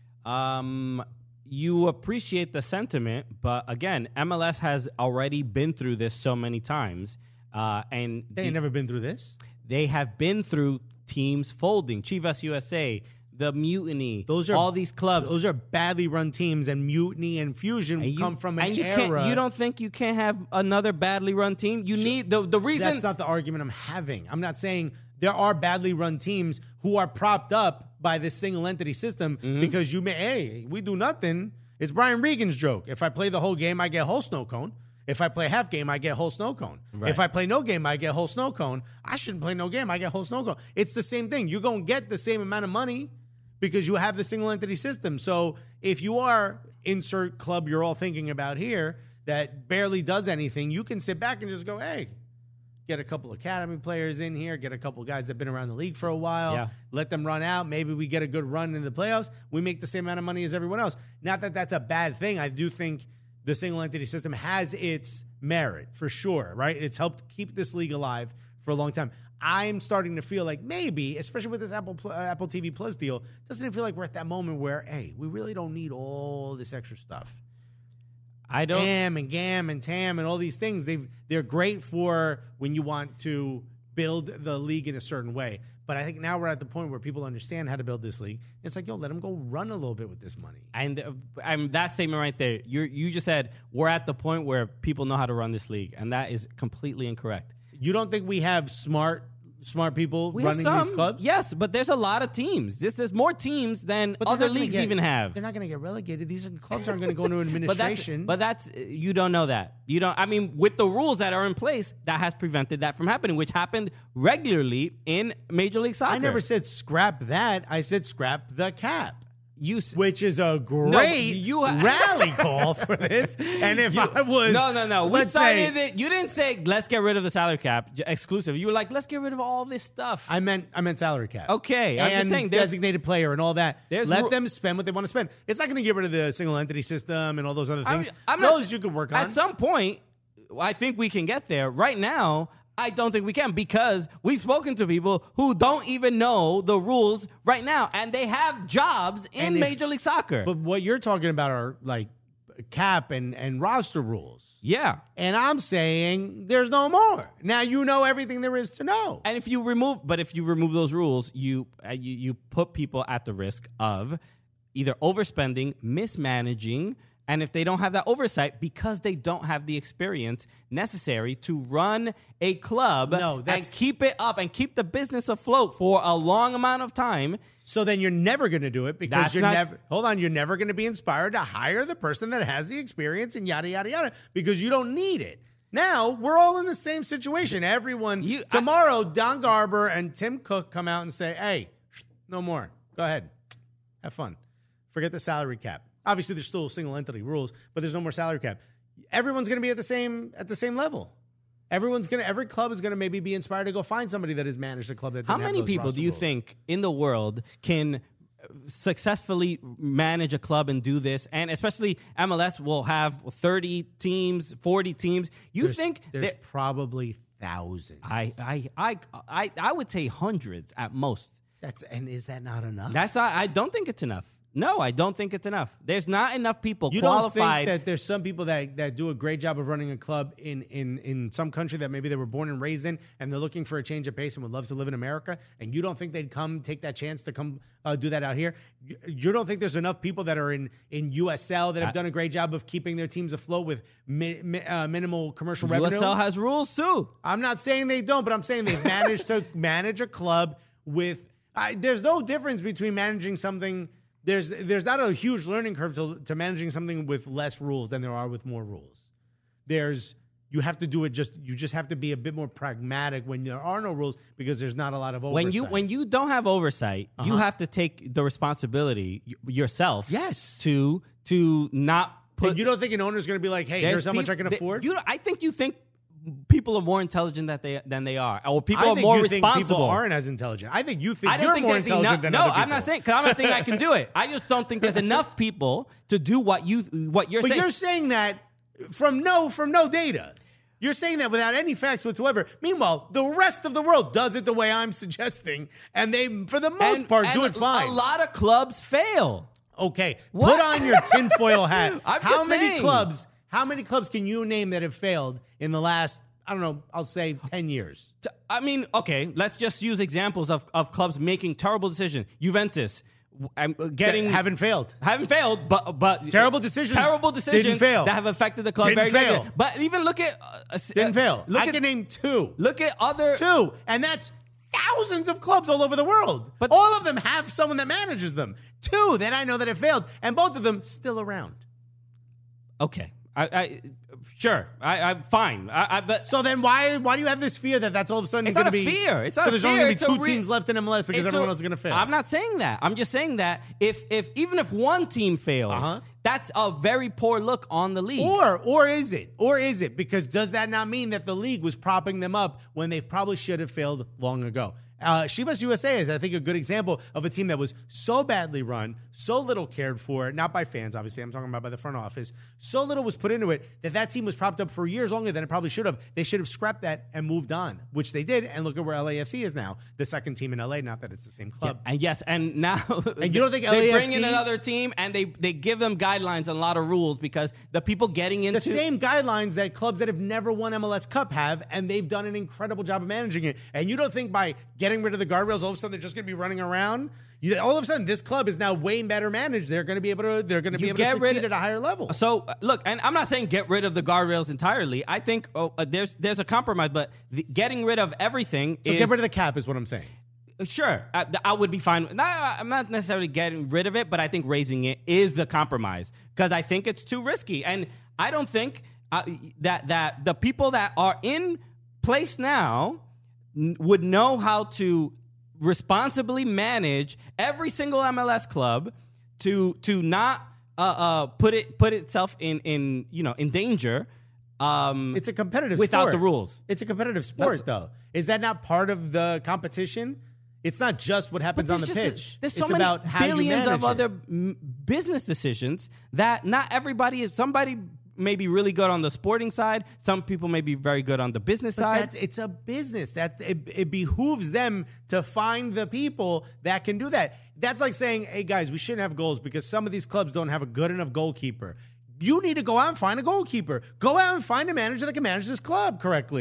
Um, you appreciate the sentiment, but again, M L S has already been through this so many times, uh, and They the- ain't never been through this. they have been through teams folding. Chivas U S A, the Mutiny, Those are all these clubs. Those are badly run teams, and Mutiny and Fusion and you, come from an and you era. Can't, you don't think you can't have another badly run team? You need the the reason. That's not the argument I'm having. I'm not saying there are badly run teams who are propped up by this single entity system Mm-hmm. because you may, hey, we do nothing. It's Brian Regan's joke. If I play the whole game, I get whole snow cone. If I play half game, I get whole snow cone. Right. If I play no game, I get whole snow cone. I shouldn't play no game. I get whole snow cone. It's the same thing. You're going to get the same amount of money because you have the single entity system. So if you are insert club you're all thinking about here that barely does anything, you can sit back and just go, hey, get a couple academy players in here, get a couple guys that have been around the league for a while, Yeah. let them run out. Maybe we get a good run in the playoffs. We make the same amount of money as everyone else. Not that that's a bad thing. I do think the single entity system has its merit for sure, right? It's helped keep this league alive for a long time. I'm starting to feel like maybe, especially with this Apple uh, Apple T V Plus deal, doesn't it feel like we're at that moment where, hey, we really don't need all this extra stuff? I don't. Am and Gam and Tam and all these things, they've, they're great for when you want to build the league in a certain way. But I think now we're at the point where people understand how to build this league. It's like, yo, let them go run a little bit with this money. And uh, I mean, that statement right there, you you just said we're at the point where people know how to run this league, and that is completely incorrect. You don't think we have smart smart people We running have some, these clubs? yes, but there's a lot of teams. This there's more teams than But they're other not gonna leagues get- even have. They're not going to get relegated. These are, clubs aren't going to go into But that's, administration. but that's you don't know that. You don't. I mean, with the rules that are in place, that has prevented that from happening, which happened regularly in Major League Soccer. I never said scrap that. I said scrap the cap. you. s- Which is a great you- rally call for this. And if you- I was, no, no, no. We let's say, started it. You didn't say let's get rid of the salary cap j- exclusive. You were like let's get rid of all this stuff. I meant I meant salary cap. Okay, I'm and just saying, there's- designated player and all that. There's Let ru- them spend what they want to spend. It's not going to get rid of the single entity system and all those other I'm- things. I'm not those s- you could work on. At some point, I think we can get there. Right now, I don't think we can because we've spoken to people who don't even know the rules right now, and they have jobs in And if- Major League Soccer. But what you're talking about are like cap and, and roster rules. yeah. And I'm saying there's no more. Now you know everything there is to know. And if you remove, but if you remove those rules, you uh, you, you put people at the risk of either overspending, mismanaging, And if they don't have that oversight, because they don't have the experience necessary to run a club No, and that's- keep it up and keep the business afloat for a long amount of time, So then you're never going to do it because That's you're not- never, hold on, you're never going to be inspired to hire the person that has the experience and yada, yada, yada, because you don't need it. Now, we're all in the same situation. Everyone, You- I- tomorrow, Don Garber and Tim Cook come out and say, hey, no more. Go ahead. Have fun. Forget the salary cap. Obviously, there's still single entity rules, but there's no more salary cap. Everyone's going to be at the same at the same level. Everyone's going to, every club is going to maybe be inspired to go find somebody that has managed a club that how didn't have many those people roster do you rules. think in the world can successfully manage a club and do this? And especially M L S will have thirty teams, forty teams. You There's- think there's that- probably thousands. I, I, I, I, I would say hundreds at most. That's and is that not enough? That's not, I don't think it's enough. No, I don't think it's enough. There's not enough people You qualified. don't think that there's some people that, that do a great job of running a club in, in, in some country that maybe they were born and raised in, and they're looking for a change of pace and would love to live in America, and you don't think they'd come take that chance to come uh, do that out here? You, you don't think there's enough people that are in, in U S L that have I- done a great job of keeping their teams afloat with mi, mi, uh, minimal commercial U revenue? S L has rules too. I'm not saying they don't, but I'm saying they've managed to manage a club with. I, there's no difference between managing something. There's there's not a huge learning curve to, to managing something with less rules than there are with more rules. There's you have to do it just you just have to be a bit more pragmatic when there are no rules because there's not a lot of oversight. When you when you don't have oversight, you Uh-huh. have to take the responsibility y- yourself. Yes. To to not put. And you don't think an owner's going to be like, hey, there's here's how much I peop- can that- afford? You, I think you think people are more intelligent that they than they are, or people I are think more you think responsible. people aren't as intelligent. I think you think I don't you're think more there's intelligent enough. than No, other people. I'm not saying because I'm not saying I can do it. I just don't think there's enough people to do what you what you're But saying. you're saying that from no from no data. You're saying that without any facts whatsoever. Meanwhile, the rest of the world does it the way I'm suggesting, and they, for the most And- part, and do it fine. A lot of clubs fail. Okay, What? put on your tinfoil hat. I'm how just many saying. clubs? How many clubs can you name that have failed in the last? I don't know. I'll say ten years. T- I mean, okay, let's just use examples of, of clubs making terrible decisions. Juventus, w- I'm uh, getting That haven't failed. haven't failed, but but Terrible decisions terrible decisions didn't fail. that have affected the club Didn't very fail. negatively. But even look at uh, uh, Didn't fail. Look I at, can name two. Look at other. Two, and that's thousands of clubs all over the world. But- But all of them have someone that manages them. Two that I know that have failed, and both of them still around. Okay, I, I sure, I, I'm fine. I, I but So then why why do you have this fear that that's all of a sudden It's going not to a be fear. It's so not a there's fear. only going It's to a be two re- teams left in M L S because It's everyone a- else is going to fail. I'm not saying that. I'm just saying that if if even if one team fails, Uh-huh. that's a very poor look on the league. Or or is it? Or is it? Because does that not mean that the league was propping them up when they probably should have failed long ago? Uh, Chivas U S A is, I think, a good example of a team that was so badly run, so little cared for, not by fans, obviously. I'm talking about by the front office. So little was put into it that that team was propped up for years longer than it probably should have. They should have scrapped that and moved on, which they did. And look at where L A F C is now, the second team in L A. Not that it's the same club. And yes, and now And you don't think they L A F C bring in another team and they they give them guidelines and a lot of rules because the people getting into The same guidelines that clubs that have never won M L S Cup have, and they've done an incredible job of managing it. And you don't think by getting rid of the guardrails, all of a sudden they're just going to be running around? You, all of a sudden, this club is now way better managed. They're going to be able to. They're going to be You able to get rid succeed of- at a higher level. So uh, look, and I'm not saying get rid of the guardrails entirely. I think oh, uh, there's there's a compromise, but the, getting rid of everything So is get rid of the cap is what I'm saying. sure. I, I would be fine. Nah, I'm not necessarily getting rid of it, but I think raising it is the compromise because I think it's too risky, and I don't think uh, that that the people that are in place now n- would know how to responsibly manage every single M L S club to to not uh, uh, put it put itself in in you know in danger. Um, It's a competitive without sport. the rules. It's a competitive sport, That's- though. Is that not part of the competition? It's not just what happens But on the there's just a- pitch. there's so it's many about how you billions of manage it. other mm, business decisions that not everybody is. Somebody may be really good on the sporting side. Some people may be very good on the business But side. that's it's a business. That it, it behooves them to find the people that can do that. That's like saying, "Hey guys, we shouldn't have goals because some of these clubs don't have a good enough goalkeeper." You need to go out and find a goalkeeper. Go out and find a manager that can manage this club correctly.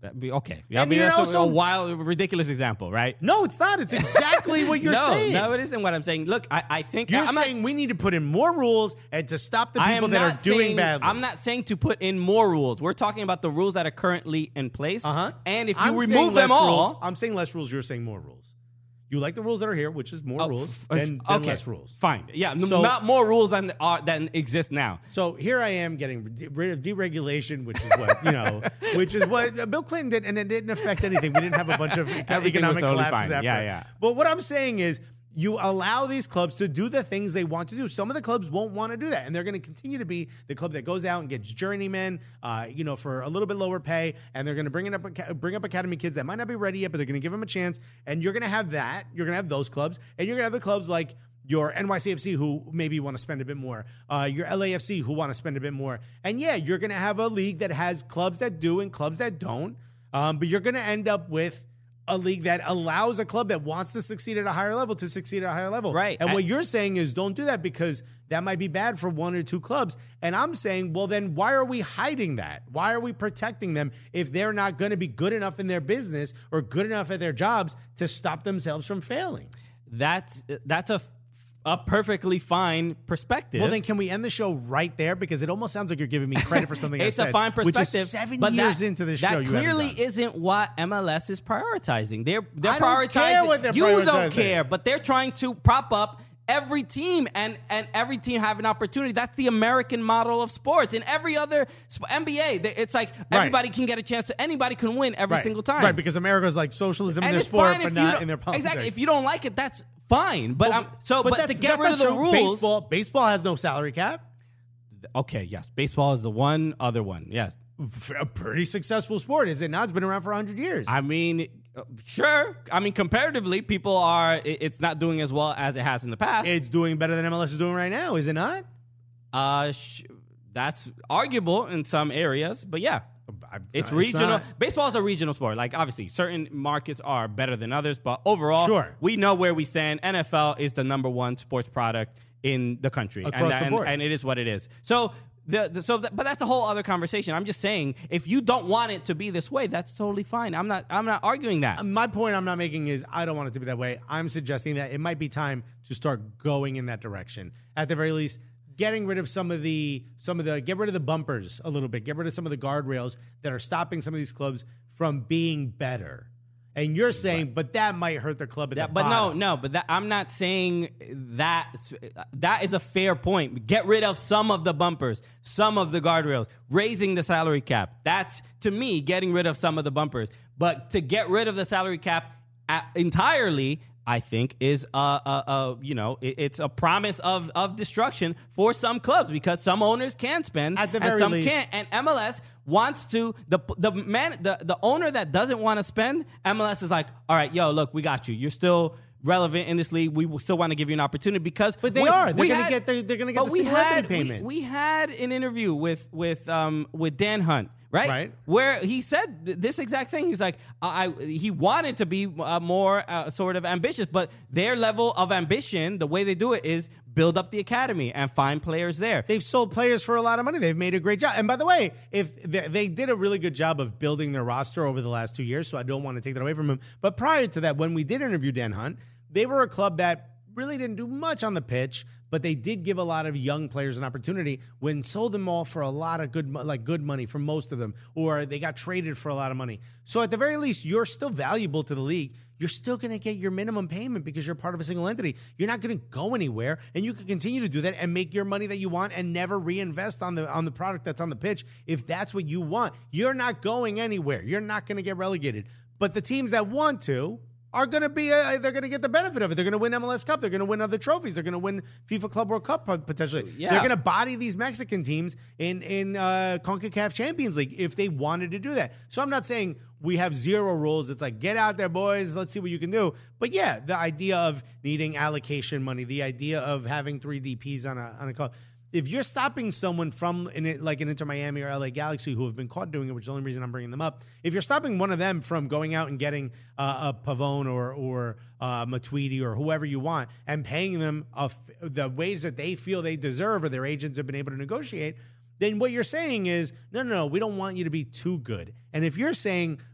That'd be okay. Yeah, I And mean, you that's know, a, so- a wild, ridiculous example, right? No, it's not. It's exactly what you're no, saying. No, it isn't what I'm saying. Look, I, I think You're I'm saying not, we need to put in more rules and to stop the I people am that not are doing saying, badly. I'm not saying to put in more rules. We're talking about the rules that are currently in place. Uh huh. And if you I'm saying remove them less all, rules. I'm saying less rules. You're saying more rules. You like the rules that are here, which is more Oh, rules f- than, okay, than less rules. Fine. Yeah, n- So- not more rules than are than exist now. So here I am getting de- rid of deregulation, which is what you know, which is what uh, Bill Clinton did, and it didn't affect anything. We didn't have a bunch of eco- Everything was economic totally collapses fine. after. Yeah, yeah. But what I'm saying is, you allow these clubs to do the things they want to do. Some of the clubs won't want to do that, and they're going to continue to be the club that goes out and gets journeymen, uh, you know, for a little bit lower pay, and they're going to bring it up, bring up academy kids that might not be ready yet, but they're going to give them a chance. And you're going to have that. You're going to have those clubs, and you're going to have the clubs like your N Y C F C who maybe want to spend a bit more, uh, your L A F C who want to spend a bit more, and yeah, you're going to have a league that has clubs that do and clubs that don't, um, but you're going to end up with a league that allows a club that wants to succeed at a higher level to succeed at a higher level. Right. And I- what you're saying is don't do that because that might be bad for one or two clubs. And I'm saying, well, then why are we hiding that? Why are we protecting them if they're not going to be good enough in their business or good enough at their jobs to stop themselves from failing? That's that's a a perfectly fine perspective. Well, then can we end the show right there? Because it almost sounds like you're giving me credit for something it's I've a said, fine perspective. which is seven but years that, into this that show. You clearly haven't done. isn't what M L S is prioritizing. They're they're I prioritizing. don't care what they're you prioritizing. don't care, but they're trying to prop up every team and and every team have an opportunity. That's the American model of sports. In every other sp- N B A, they- it's like everybody can get a chance to anybody can win every Right. single time. Right, because America's like socialism in And their it's sport, fine but if you not don't- in their politics. Exactly. If you don't like it, that's fine. But I'm so. But, to that's- get that's rid not of the true. rules. Baseball, baseball has no salary cap. Okay. Yes. Baseball is the one other one. Yes. A pretty successful sport, is it not? It's been around for one hundred years. I mean, uh, sure. I mean, comparatively, people are. it- It's not doing as well as it has in the past. it's doing better than M L S is doing right now, is it not? uh, sh- that's arguable in some areas, but yeah. I- It's it's regional. not. Baseball is a regional sport. Like, obviously, certain markets are better than others, but overall, Sure. we know where we stand. N F L is the number one sports product in the country, Across and, the and, board. and it is what it is. So, the, the so, that, but that's a whole other conversation. I'm just saying, if you don't want it to be this way, that's totally fine. I'm not. I'm not arguing that. My point I'm not making is I don't want it to be that way. I'm suggesting that it might be time to start going in that direction. At the very least, getting rid of some of the some of the get rid of the bumpers a little bit. Get rid of some of the guardrails that are stopping some of these clubs from being better. And you're saying, but that might hurt the club at Yeah, the but no, bottom. no, but that, I'm not saying that. That is a fair point. Get rid of some of the bumpers, some of the guardrails, raising the salary cap. That's, to me, getting rid of some of the bumpers. But to get rid of the salary cap at, entirely, I think, is a, a, a you know, it, it's a promise of of destruction for some clubs because some owners can spend At the and very some least. can't. And M L S wants to the the man the, the owner that doesn't want to spend, M L S is like, all right, yo, look, we got you. You're still relevant in this league. We will still want to give you an opportunity because But they we- are. They're we gonna had- get the- they're gonna get but the we single had- entity we- payment. We, had an interview with with um with Dan Hunt. Right? Right. Where he said th- this exact thing. He's like, I, I he wanted to be uh, more uh, sort of ambitious, but their level of ambition, the way they do it is build up the academy and find players there. They've sold players for a lot of money. They've made a great job. And by the way, if they, they did a really good job of building their roster over the last two years, so I don't want to take that away from them. But prior to that, when we did interview Dan Hunt, they were a club that really didn't do much on the pitch, but they did give a lot of young players an opportunity when sold them all for a lot of good, mo- like good money for most of them, or they got traded for a lot of money. So at the very least, you're still valuable to the league. You're still going to get your minimum payment because you're part of a single entity. You're not going to go anywhere, and you can continue to do that and make your money that you want and never reinvest on the on the product that's on the pitch if that's what you want. You're not going anywhere. You're not going to get relegated. But the teams that want to are going to be, uh, they're going to get the benefit of it. They're going to win M L S Cup. They're going to win other trophies. They're going to win FIFA Club World Cup potentially. Yeah. They're going to body these Mexican teams in, in uh, CONCACAF Champions League if they wanted to do that. So I'm not saying we have zero rules. It's like, get out there, boys. Let's see what you can do. But yeah, the idea of needing allocation money, the idea of having three D Ps on a, on a club. If you're stopping someone from, in it, like an Inter Miami or L A Galaxy who have been caught doing it, which is the only reason I'm bringing them up, if you're stopping one of them from going out and getting uh, a Pavone or or uh, Matuidi or whoever you want and paying them a f- the wage that they feel they deserve or their agents have been able to negotiate, then what you're saying is, no, no, no, we don't want you to be too good. And if you're saying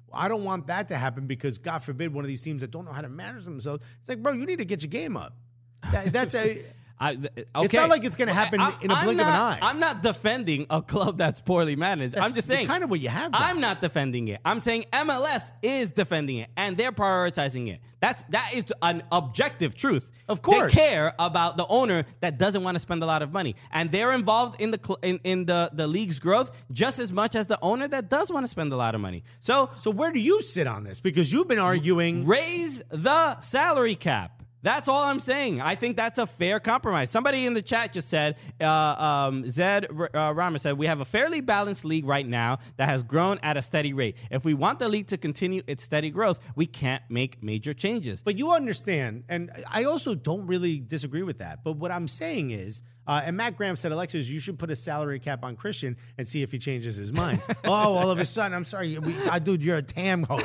I don't want that to happen because, God forbid, one of these teams that don't know how to manage themselves. It's like, bro, you need to get your game up. That, that's a. I, okay. It's not like it's going to happen I, in a blink not, of an eye. I'm not defending a club that's poorly managed. That's I'm just saying. kind of what you have. Though. I'm not defending it. I'm saying M L S is defending it, and they're prioritizing it. That's that is an objective truth. Of course, they care about the owner that doesn't want to spend a lot of money, and they're involved in the cl- in, in the the league's growth just as much as the owner that does want to spend a lot of money. So, so where do you sit on this? Because you've been arguing raise the salary cap. That's all I'm saying. I think that's a fair compromise. Somebody in the chat just said, uh, um, Zed uh, Rama said, we have a fairly balanced league right now that has grown at a steady rate. If we want the league to continue its steady growth, we can't make major changes. But you understand, and I also don't really disagree with that. But what I'm saying is, uh, and Matt Graham said, Alexis, you should put a salary cap on Christian and see if he changes his mind. Oh, all of a sudden, I'm sorry. We, I, dude, you're a T A M host.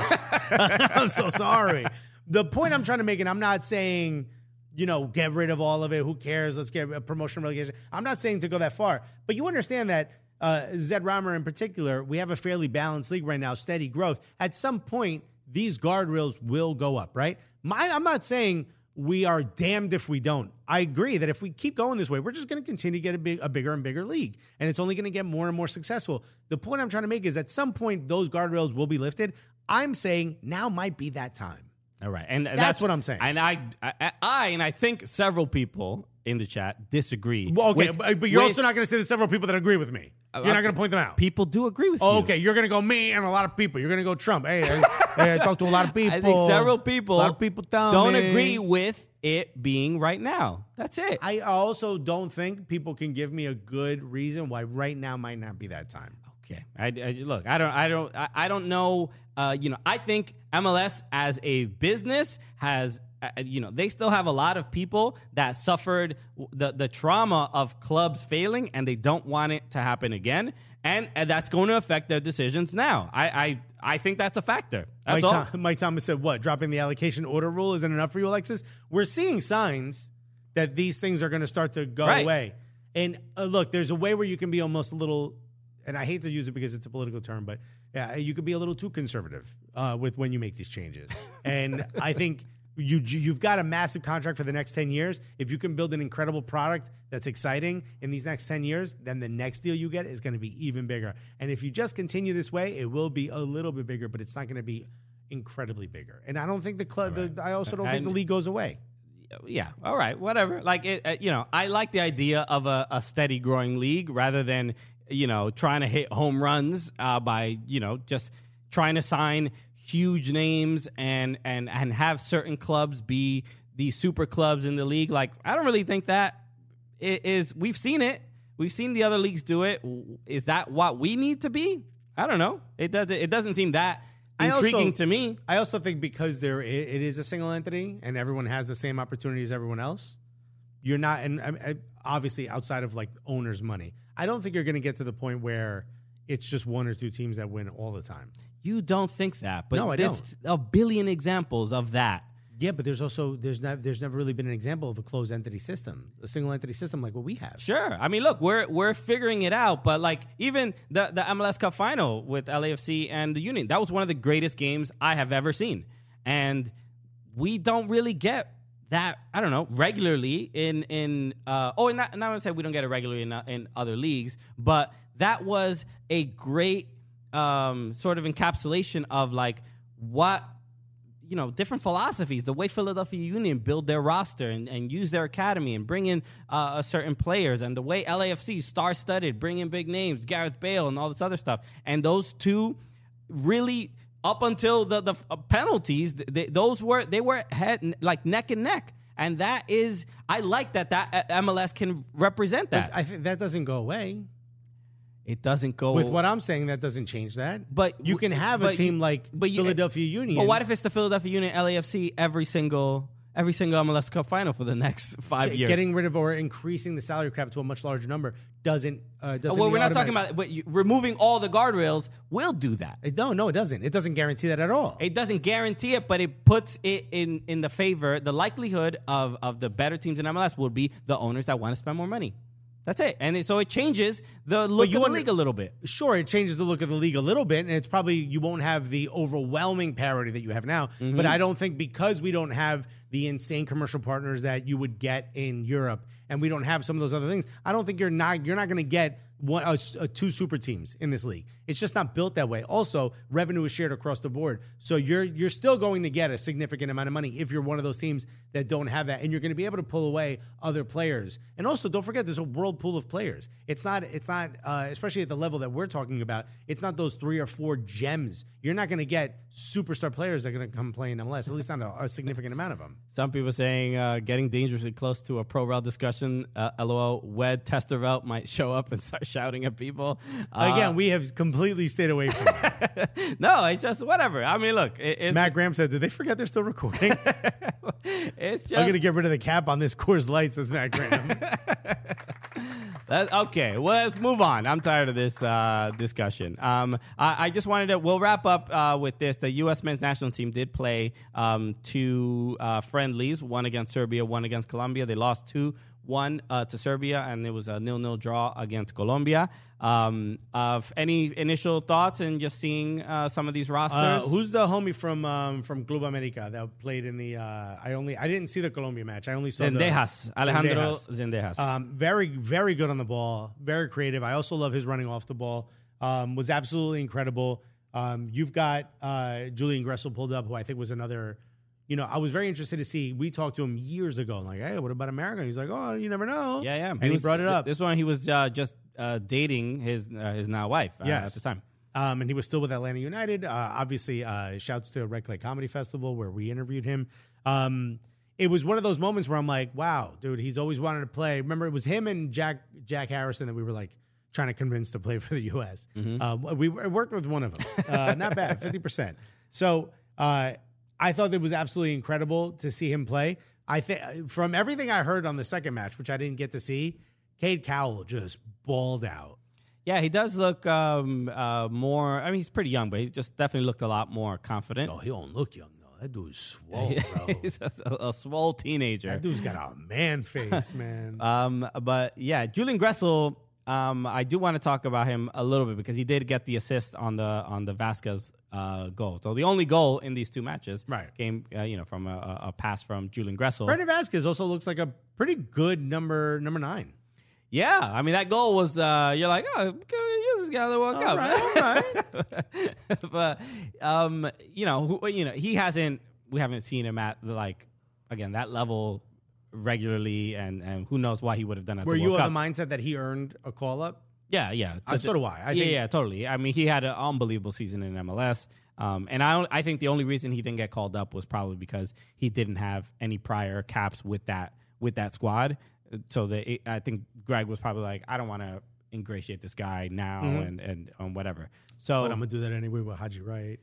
I'm so sorry. The point I'm trying to make, and I'm not saying, you know, get rid of all of it. Who cares? Let's get a promotion relegation. I'm not saying to go that far. But you understand that, uh, Zed Rama in particular, we have a fairly balanced league right now, steady growth. At some point, these guardrails will go up, right? My, I'm not saying we are damned if we don't. I agree that if we keep going this way, we're just going to continue to get a, big, a bigger and bigger league. And it's only going to get more and more successful. The point I'm trying to make is at some point, those guardrails will be lifted. I'm saying now might be that time. All right, and that's, that's what I'm saying. And I, I, I, and I think several people in the chat disagree. Well, okay, with, but you're with, also not going to say there's several people that agree with me. You're not going to point them out. People do agree with oh, you. Okay, you're going to go me and a lot of people. You're going to go Trump. Hey, I, hey, I talked to a lot of people. I think several people, a lot of people don't me. agree with it being right now. That's it. I also don't think people can give me a good reason why right now might not be that time. Okay, I, I look. I don't. I don't. I, I don't know. Uh, you know, I think M L S as a business has. Uh, you know, they still have a lot of people that suffered the the trauma of clubs failing, and they don't want it to happen again. And, and that's going to affect their decisions now. I I, I think that's a factor. That's Mike, all. Tom, Mike Thomas said, "What? Dropping the allocation order rule isn't enough for you, Alexis?" We're seeing signs that these things are going to start to go Right. away. And uh, look, there's a way where you can be almost a little. And I hate to use it because it's a political term, but yeah, you could be a little too conservative uh, with when you make these changes. And I think you you've got a massive contract for the next ten years. If you can build an incredible product that's exciting in these next ten years, then the next deal you get is going to be even bigger. And if you just continue this way, it will be a little bit bigger, but it's not going to be incredibly bigger. And I don't think the club. Right. The, I also don't And- think the league goes away. Yeah. All right. Whatever. Like it. Uh, you know, I like the idea of a, a steady growing league rather than you know trying to hit home runs uh, by you know just trying to sign huge names and and and have certain clubs be these super clubs in the league. Like I don't really think that it is. We've seen it. We've seen the other leagues do it. Is that what we need to be? I don't know. It doesn't. It doesn't seem that intriguing also, to me. I also think because there it, it is a single entity and everyone has the same opportunity as everyone else, you're not, and I, I, obviously outside of like owners' money, I don't think you're going to get to the point where it's just one or two teams that win all the time. You don't think that, but No, I there's a billion examples of that. Yeah, but there's also there's not there's never really been an example of a closed entity system, a single entity system like what we have. Sure. I mean, look, we're we're figuring it out, but like even the the M L S Cup final with L A F C and the Union, that was one of the greatest games I have ever seen. And we don't really get that, I don't know, regularly in in uh oh, and not, and not gonna say we don't get it regularly in, in other leagues, but that was a great um sort of encapsulation of like what you know, different philosophies, the way Philadelphia Union build their roster and, and use their academy and bring in uh, certain players, and the way L A F C star-studded, bring in big names, Gareth Bale and all this other stuff. And those two really, up until the, the uh, penalties, they, those were, they were head, like neck and neck. And that is, I like that that M L S can represent that. But I think that doesn't go away. It doesn't go With what I'm saying, that doesn't change that. But you can have a but team you- like but you- Philadelphia Union. But what if it's the Philadelphia Union L A F C every single every single M L S Cup final for the next five Ch- years? Getting rid of or increasing the salary cap to a much larger number doesn't uh, doesn't. well, mean we're not talking automatic- about, but you, removing all the guardrails will do that. It- No, no, it doesn't. It doesn't guarantee that at all. It doesn't guarantee it, but it puts it in, in the favor. The likelihood of, of the better teams in M L S would be the owners that want to spend more money. That's it. And it, so it changes the look you of the under- league a little bit. Sure, it changes the look of the league a little bit, and it's probably you won't have the overwhelming parity that you have now. Mm-hmm. But I don't think because we don't have the insane commercial partners that you would get in Europe, and we don't have some of those other things, I don't think you're not you're not going to get one uh, uh, two super teams in this league. It's just not built that way. Also, revenue is shared across the board, so you're you're still going to get a significant amount of money if you're one of those teams that don't have that, and you're going to be able to pull away other players. And also, don't forget, there's a world pool of players. It's not it's not uh, especially at the level that we're talking about. It's not those three or four gems. You're not going to get superstar players that are going to come play in M L S. At least not a, a significant amount of them. Some people saying uh, getting dangerously close to a pro rel discussion. Uh, LOL. Wed Testervelt might show up and start shouting at people. Uh, Again, we have completely stayed away from it. no, it's just whatever. I mean, look, it, it's Matt Graham said, "Did they forget they're still recording?" it's just I'm going to get rid of the cap on this Coors Light, says Matt Graham. That, okay, well, let's move on. I'm tired of this uh, discussion. Um, I, I just wanted to, we'll wrap up uh, with this. The U S men's national team did play um, two uh, friendlies, one against Serbia, one against Colombia. They lost two one uh, to Serbia, and it was a nil-nil draw against Colombia. Um, of any initial thoughts and just seeing uh, some of these rosters? Uh, who's the homie from um, from Club America that played in the? Uh, I only I didn't see the Colombia match. I only saw Zendejas, the, Alejandro Zendejas. Zendejas. Um, very very good on the ball, very creative. I also love his running off the ball. Um, was absolutely incredible. Um, you've got uh, Julian Gressel pulled up, who I think was another. You know, I was very interested to see. We talked to him years ago, like, "Hey, what about America?" And he's like, "Oh, you never know." yeah, yeah. and he, was- brought it up. This one, he was uh, just uh, dating his uh, his now wife uh, Yes. at the time. Um, and he was still with Atlanta United. Uh, obviously, uh, shouts to Red Clay Comedy Festival where we interviewed him. Um, it was one of those moments where I'm like, wow, dude, he's always wanted to play. Remember, it was him and Jack Jack Harrison that we were like trying to convince to play for the U S. Mm-hmm. Uh, we I worked with one of them. Uh, not bad, fifty percent. So uh, I thought it was absolutely incredible to see him play. I think from everything I heard on the second match, which I didn't get to see, Cade Cowell just balled out. Yeah, he does look um, uh, more. I mean, he's pretty young, but he just definitely looked a lot more confident. Oh, he don't look young though. That dude's swole, bro. he's a, a, a swole teenager. That dude's got a man face, man. Um, but yeah, Julian Gressel. Um, I do want to talk about him a little bit because he did get the assist on the on the Vasquez uh, goal. So the only goal in these two matches Right. came, uh, you know, from a, a pass from Julian Gressel. Brandon Vasquez also looks like a pretty good number number nine. Yeah, I mean that goal was. Uh, you're like, oh, okay, use this guy to the World Cup. All right. but um, you know, who, you know, he hasn't. We haven't seen him at the, like again that level regularly, and and who knows why he would have done it. At Were the you World of Cup. the mindset that he earned a call up? Yeah, yeah. Uh, so do I. I yeah, think- yeah, totally. I mean, he had an unbelievable season in M L S, um, and I I think the only reason he didn't get called up was probably because he didn't have any prior caps with that with that squad. So the I think Greg was probably like, I don't want to ingratiate this guy now and and um, whatever. So But I'm gonna do that anyway with Haji Wright.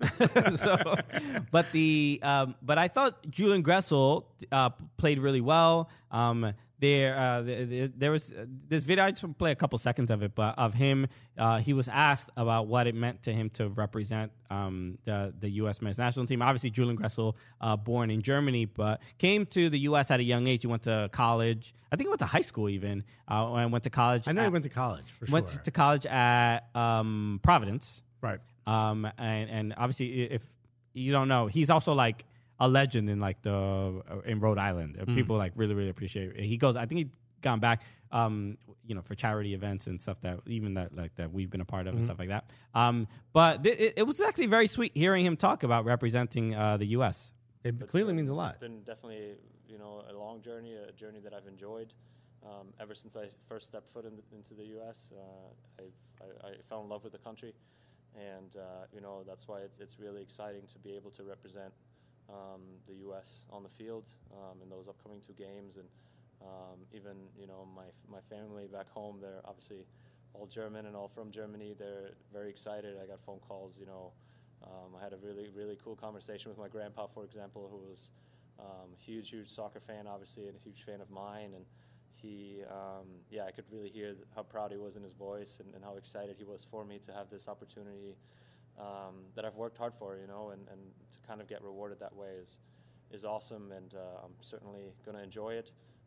so, but the um, but I thought Julian Gressel uh, played really well. Um, there, uh, there, there was uh, this video. I just play a couple seconds of it, but of him, uh, he was asked about what it meant to him to represent um, the the U S men's national team. Obviously, Julian Gressel, uh, born in Germany, but came to the U S at a young age. He went to college. I think he went to high school even. Uh, and went to college. I know at, he went to college for went sure. to college at um, Providence. Right. Um, and, and obviously, if you don't know, he's also like a legend in like the uh, in Rhode Island. Mm. People like really really appreciate it. He goes. I think he gone back, um, you know, for charity events and stuff that even that like that we've been a part of Mm-hmm. and stuff like that. Um, but th- it, it was actually very sweet hearing him talk about representing uh, the U S. It clearly means a It's lot. been definitely, you know, a long journey, a journey that I've enjoyed. Um, ever since I first stepped foot in the, into the U S, uh, I've, I, I fell in love with the country, and uh, you know that's why it's it's really exciting to be able to represent um, the U S on the field um, in those upcoming two games, and um, even you know my my family back home, they're obviously all German and all from Germany. They're very excited. I got phone calls, you know. Um, I had a really really cool conversation with my grandpa, for example, who was um, a huge huge soccer fan, obviously, and a huge fan of mine, and he, um, yeah, I could really hear how proud he was in his voice and, and how excited he was for me to have this opportunity um, that I've worked hard for, you know, and, and to kind of get rewarded that way is is awesome, and uh, I'm certainly going to enjoy it.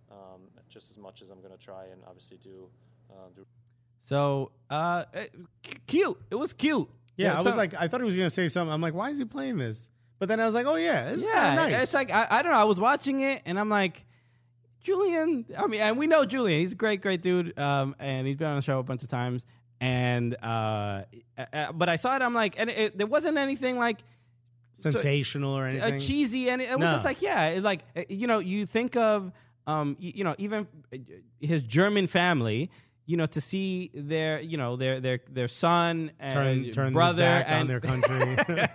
um, just as much as I'm going to try and obviously do. Uh, do. So, uh, it- c- cute. It was cute. Yeah, I was some- like, I thought he was gonna say something. I'm like, why is he playing this? But then I was like, oh yeah, it's yeah, kind of nice. it's like I, I don't know. I was watching it and I'm like, Julian. I mean, and we know Julian. He's a great, great dude. Um, and he's been on the show a bunch of times. And uh, uh but I saw it. I'm like, and it, there wasn't anything like sensational or uh, anything. cheesy, and it, it was No. just like, yeah, it's like uh, you know, you think of um, you, you know, even uh, his German family. You know, to see their, you know, their their their son and turn turn brother this back and on their country.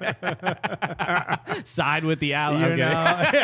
side with the ally. You Okay. know?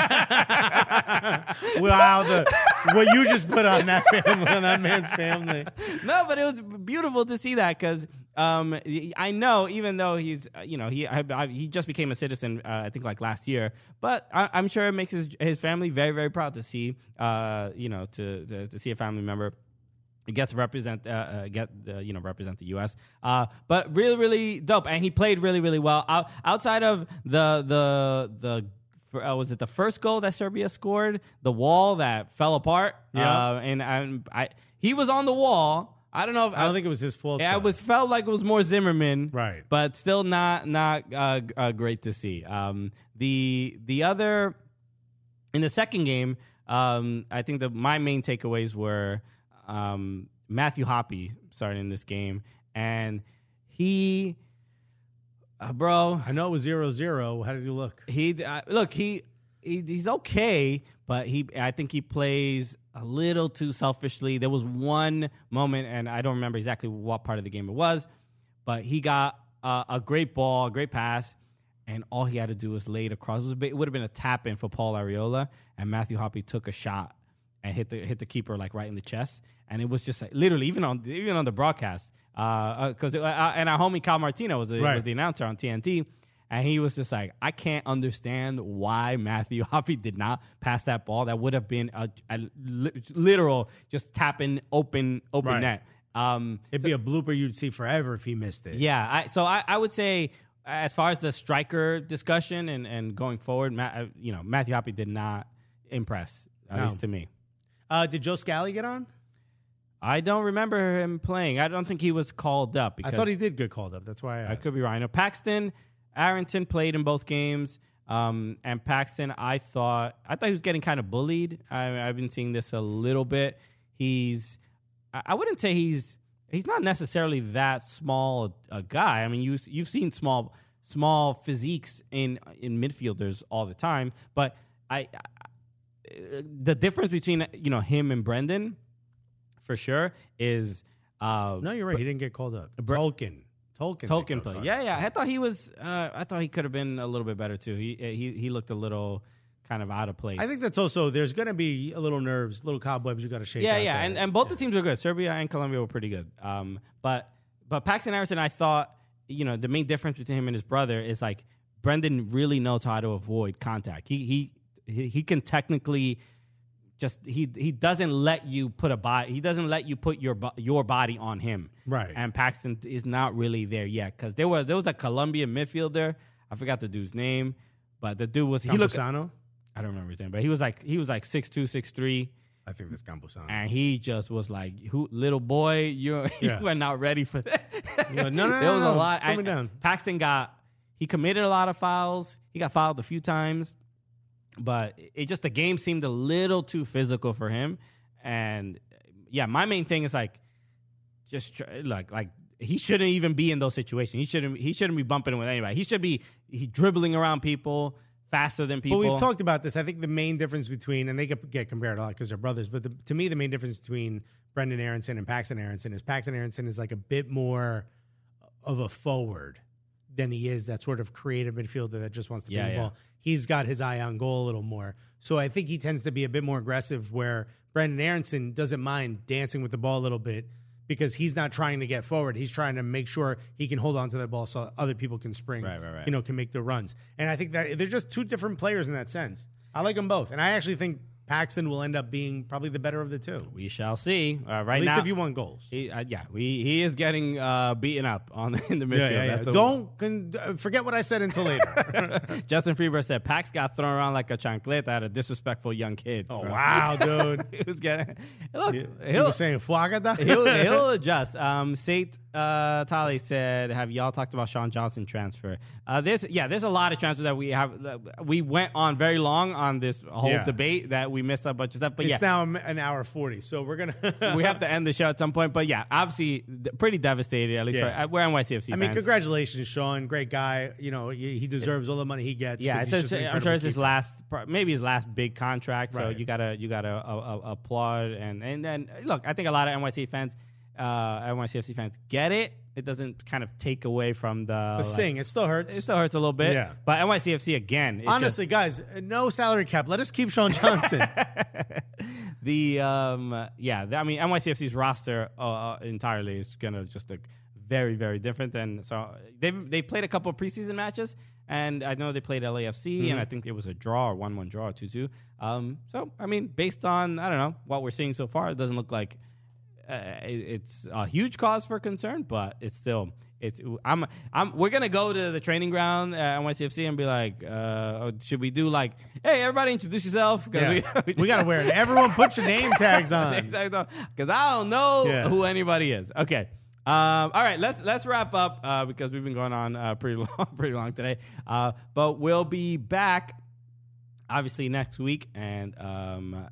Wow, the what you just put on that family, on that man's family. No, but it was beautiful to see that because um, I know even though he's uh, you know he I, I, he just became a citizen uh, I think like last year, but I, I'm sure it makes his his family very very proud to see uh, you know to, to to see a family member. He gets to represent, uh, uh, get uh, you know, represent the U S. Uh, but really, really dope, and he played really, really well. Out, outside of the the the, uh, was it the first goal that Serbia scored? The wall that fell apart. Yeah. uh, and and I he was on the wall. I don't know if I don't think it was his fault. Yeah, though. it was felt like it was more Zimmerman, Right. But still not not uh, g- uh, great to see. Um, the the other in the second game, um, I think that my main takeaways were um, Matthew Hoppe started in this game, and he, uh, bro, I know it was zero zero. How did you look? he uh, look he, he he's okay, but he I think he plays a little too selfishly. There was one moment, and I don't remember exactly what part of the game it was, but he got uh, a great ball, a great pass, and all he had to do was lay it across. It, was a bit, it would have been a tap in for Paul Arriola, and Matthew Hoppe took a shot and hit the hit the keeper like right in the chest, and it was just like literally even on even on the broadcast, because uh, uh, uh, and our homie Cal Martino was the, Right. was the announcer on T N T. And he was just like, I can't understand why Matthew Hoppe did not pass that ball. That would have been a, a li- literal just tapping open open Right. net. Um, It'd be a blooper you'd see forever if he missed it. yeah, I, so I, I would say as far as the striker discussion and, and going forward, Ma- uh, you know, Matthew Hoppe did not impress, at No. least to me. Uh, did Joe Scally get on? I don't remember him playing. I don't think he was called up. Because I thought he did get called up. That's why I asked. I could be wrong. I know Paxton Arrington played in both games, um, and Paxton, I thought, I thought he was getting kind of bullied. I, I've been seeing this a little bit. He's, I I wouldn't say he's, he's not necessarily that small a guy. I mean, you you've seen small small physiques in in midfielders all the time, but I, I the difference between you know him and Brendan, for sure, is uh, No, you're right. He didn't get called up. Tolkien. Tolkien. Tolkien did play. get Yeah, called yeah. up. I thought he was. Uh, I thought he could have been a little bit better too. He he he looked a little kind of out of place. I think that's also, there's going to be a little nerves, little cobwebs you got to shake yeah, out yeah. there. And and both the teams were good. Serbia and Colombia were pretty good. Um, but but Paxton Arrington, I thought, you know, the main difference between him and his brother is like Brendan really knows how to avoid contact. He he he, he can technically. Just he he doesn't let you put a body. He doesn't let you put your bo- your body on him. Right. And Paxton is not really there yet because there was there was a Colombian midfielder. I forgot the dude's name, but the dude was he looked. Campuzano? I don't remember his name, but he was like he was like six two, six three, I think that's Campuzano. and he just was like, "Who little boy, you Yeah. you are not ready for that." You're like, no, no, there no, was no, a lot. calm I- me down. Paxton got he committed a lot of fouls. He got fouled a few times. But it just the game seemed a little too physical for him, and yeah, my main thing is like, just try, like like he shouldn't even be in those situations. He shouldn't he shouldn't be bumping with anybody. He should be he dribbling around people faster than people. But we've talked about this. I think the main difference between, and they get, get compared a lot because they're brothers, but the, to me, the main difference between Brendan Aronson and Paxton Aronson is Paxton Aronson is like a bit more of a forward than he is that sort of creative midfielder that just wants to Yeah, bring the yeah. ball. He's got his eye on goal a little more. So I think he tends to be a bit more aggressive where Brendan Aronson doesn't mind dancing with the ball a little bit because he's not trying to get forward. He's trying to make sure he can hold on to that ball so other people can spring, Right, right, right. you know, can make the runs. And I think that they're just two different players in that sense. I like them both. And I actually think Paxton will end up being probably the better of the two. We shall see. Uh, right At least now, if you want goals. He, uh, yeah, we, he is getting uh, beaten up on the, in the midfield. Yeah, yeah, yeah. That's the- Don't con- uh, forget what I said until later. Justin Freeberg said Pax got thrown around like a chancleta at a disrespectful young kid. Oh, bro. wow, dude. He was getting look. He, he he'll, was saying Fuagada. he'll, he'll adjust. Um, Sate uh, Tali said, "Have y'all talked about Sean Johnson transfer?" Uh, there's yeah, there's a lot of transfers that we have. That we went on very long on this whole Yeah. debate that we missed a bunch of stuff. But It's yeah, now an hour forty, so we're gonna. we have to end the show at some point. But yeah, obviously d- pretty devastated. At least Yeah. for, we're N Y C F C I mean, fans. congratulations, Sean. Great guy. You know, he, he deserves all the money he gets. Yeah, 'cause it's he's his, just an I'm sure it's incredible his keeper. last, pro- maybe his last big contract. So Right. you gotta, you gotta uh, uh, applaud and and then look. I think a lot of N Y C fans, uh, N Y C F C fans get it. It doesn't kind of take away from the The like, sting. It still hurts. It still hurts a little bit. Yeah. But N Y C F C again. It's Honestly, guys, no salary cap. Let us keep Sean Johnson. just the um, yeah. the- I mean, N Y C F C's roster uh, entirely is gonna just look very, very different. And so they've they played a couple of preseason matches. And I know they played L A F C, Mm-hmm. and I think it was a draw or one one draw, two two. Um, so, I mean, based on, I don't know, what we're seeing so far, it doesn't look like uh, it, it's a huge cause for concern, but it's still, it's, I'm, I'm, we're going to go to the training ground at N Y C F C and be like, uh, should we do like, hey, everybody introduce yourself? 'Cause Yeah. we, We got to wear it. Everyone put your name tags on. Because I don't know Yeah. who anybody is. Okay. Um, all right, let's let's wrap up uh, because we've been going on uh, pretty long, pretty long today. Uh, but we'll be back, obviously next week, and um,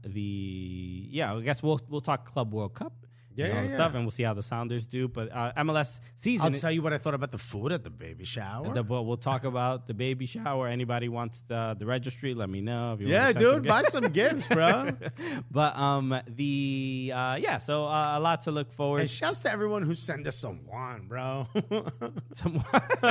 the yeah, I guess we'll we'll talk Club World Cup, Yeah, and all yeah, the yeah. stuff, and we'll see how the Sounders do. But uh, M L S season, I'll tell you what I thought about the food at the baby shower. the, we'll, we'll talk about the baby shower. Anybody wants the the registry? Let me know. If you yeah, want to send some dude, buy some gifts, bro. But um, the uh, yeah, so uh, a lot to look forward. And shouts to everyone who sent us some wine, bro. Some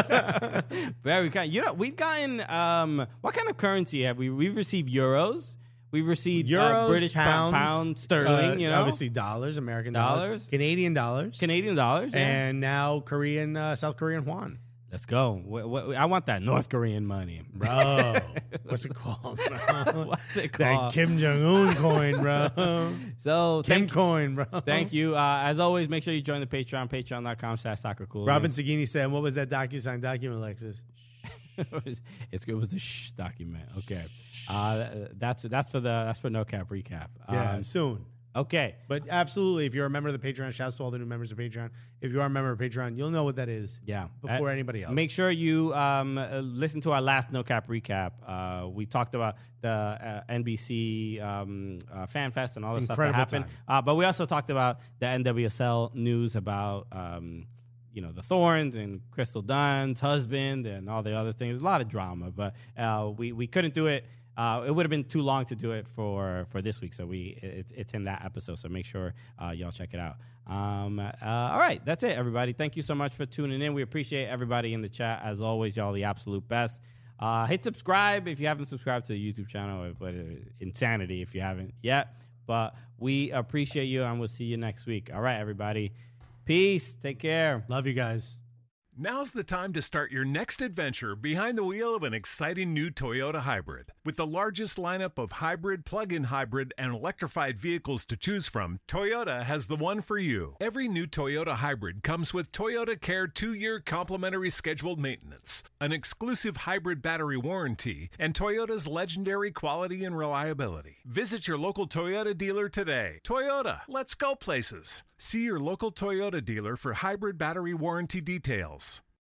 very kind. You know, we've gotten um, what kind of currency have we? We've received euros. We've received Euros, uh, British pounds, pound, pound sterling. uh, you know, obviously dollars, American Dollars. dollars, Canadian dollars, Canadian dollars. yeah. and now Korean, uh, South Korean won. Let's go. Wh- wh- I want that North Korean money, Bro, what's it called? Bro? What's it That called? Kim Jong Un coin, bro. So Kim thank, coin, bro. thank you. Uh, as always, make sure you join the Patreon, patreon dot com slash soccer cool. Robin Sagini said, "What was that DocuSign document, Alexis?" it's it was the shh document. Okay, uh, that's that's for the that's for no cap recap. Yeah, Um, soon. okay. But absolutely, if you're a member of the Patreon, shouts to all the new members of Patreon. If you are a member of Patreon, you'll know what that is. Yeah. Before Uh, anybody else. Make sure you um, uh, listen to our last No Cap recap. Uh, we talked about the uh, N B C um, uh, Fan Fest and all the stuff that Incredible happened. Uh, but we also talked about the N W S L news about, um, you know, the Thorns and Crystal Dunn's husband and all the other things. A lot of drama, but uh, we, we couldn't do it. Uh, it would have been too long to do it for, for this week, so we it, it's in that episode. So make sure uh, y'all check it out. Um, uh, all right, that's it, everybody. Thank you so much for tuning in. We appreciate everybody in the chat as always. Y'all the absolute best. Uh, hit subscribe if you haven't subscribed to the YouTube channel. But uh, insanity if you haven't yet. But we appreciate you, and we'll see you next week. All right, everybody. Peace. Take care. Love you guys. Now's the time to start your next adventure behind the wheel of an exciting new Toyota hybrid. With the largest lineup of hybrid, plug-in hybrid, and electrified vehicles to choose from, Toyota has the one for you. Every new Toyota hybrid comes with Toyota Care two-year complimentary scheduled maintenance, an exclusive hybrid battery warranty, and Toyota's legendary quality and reliability. Visit your local Toyota dealer today. Toyota, let's go places. See your local Toyota dealer for hybrid battery warranty details.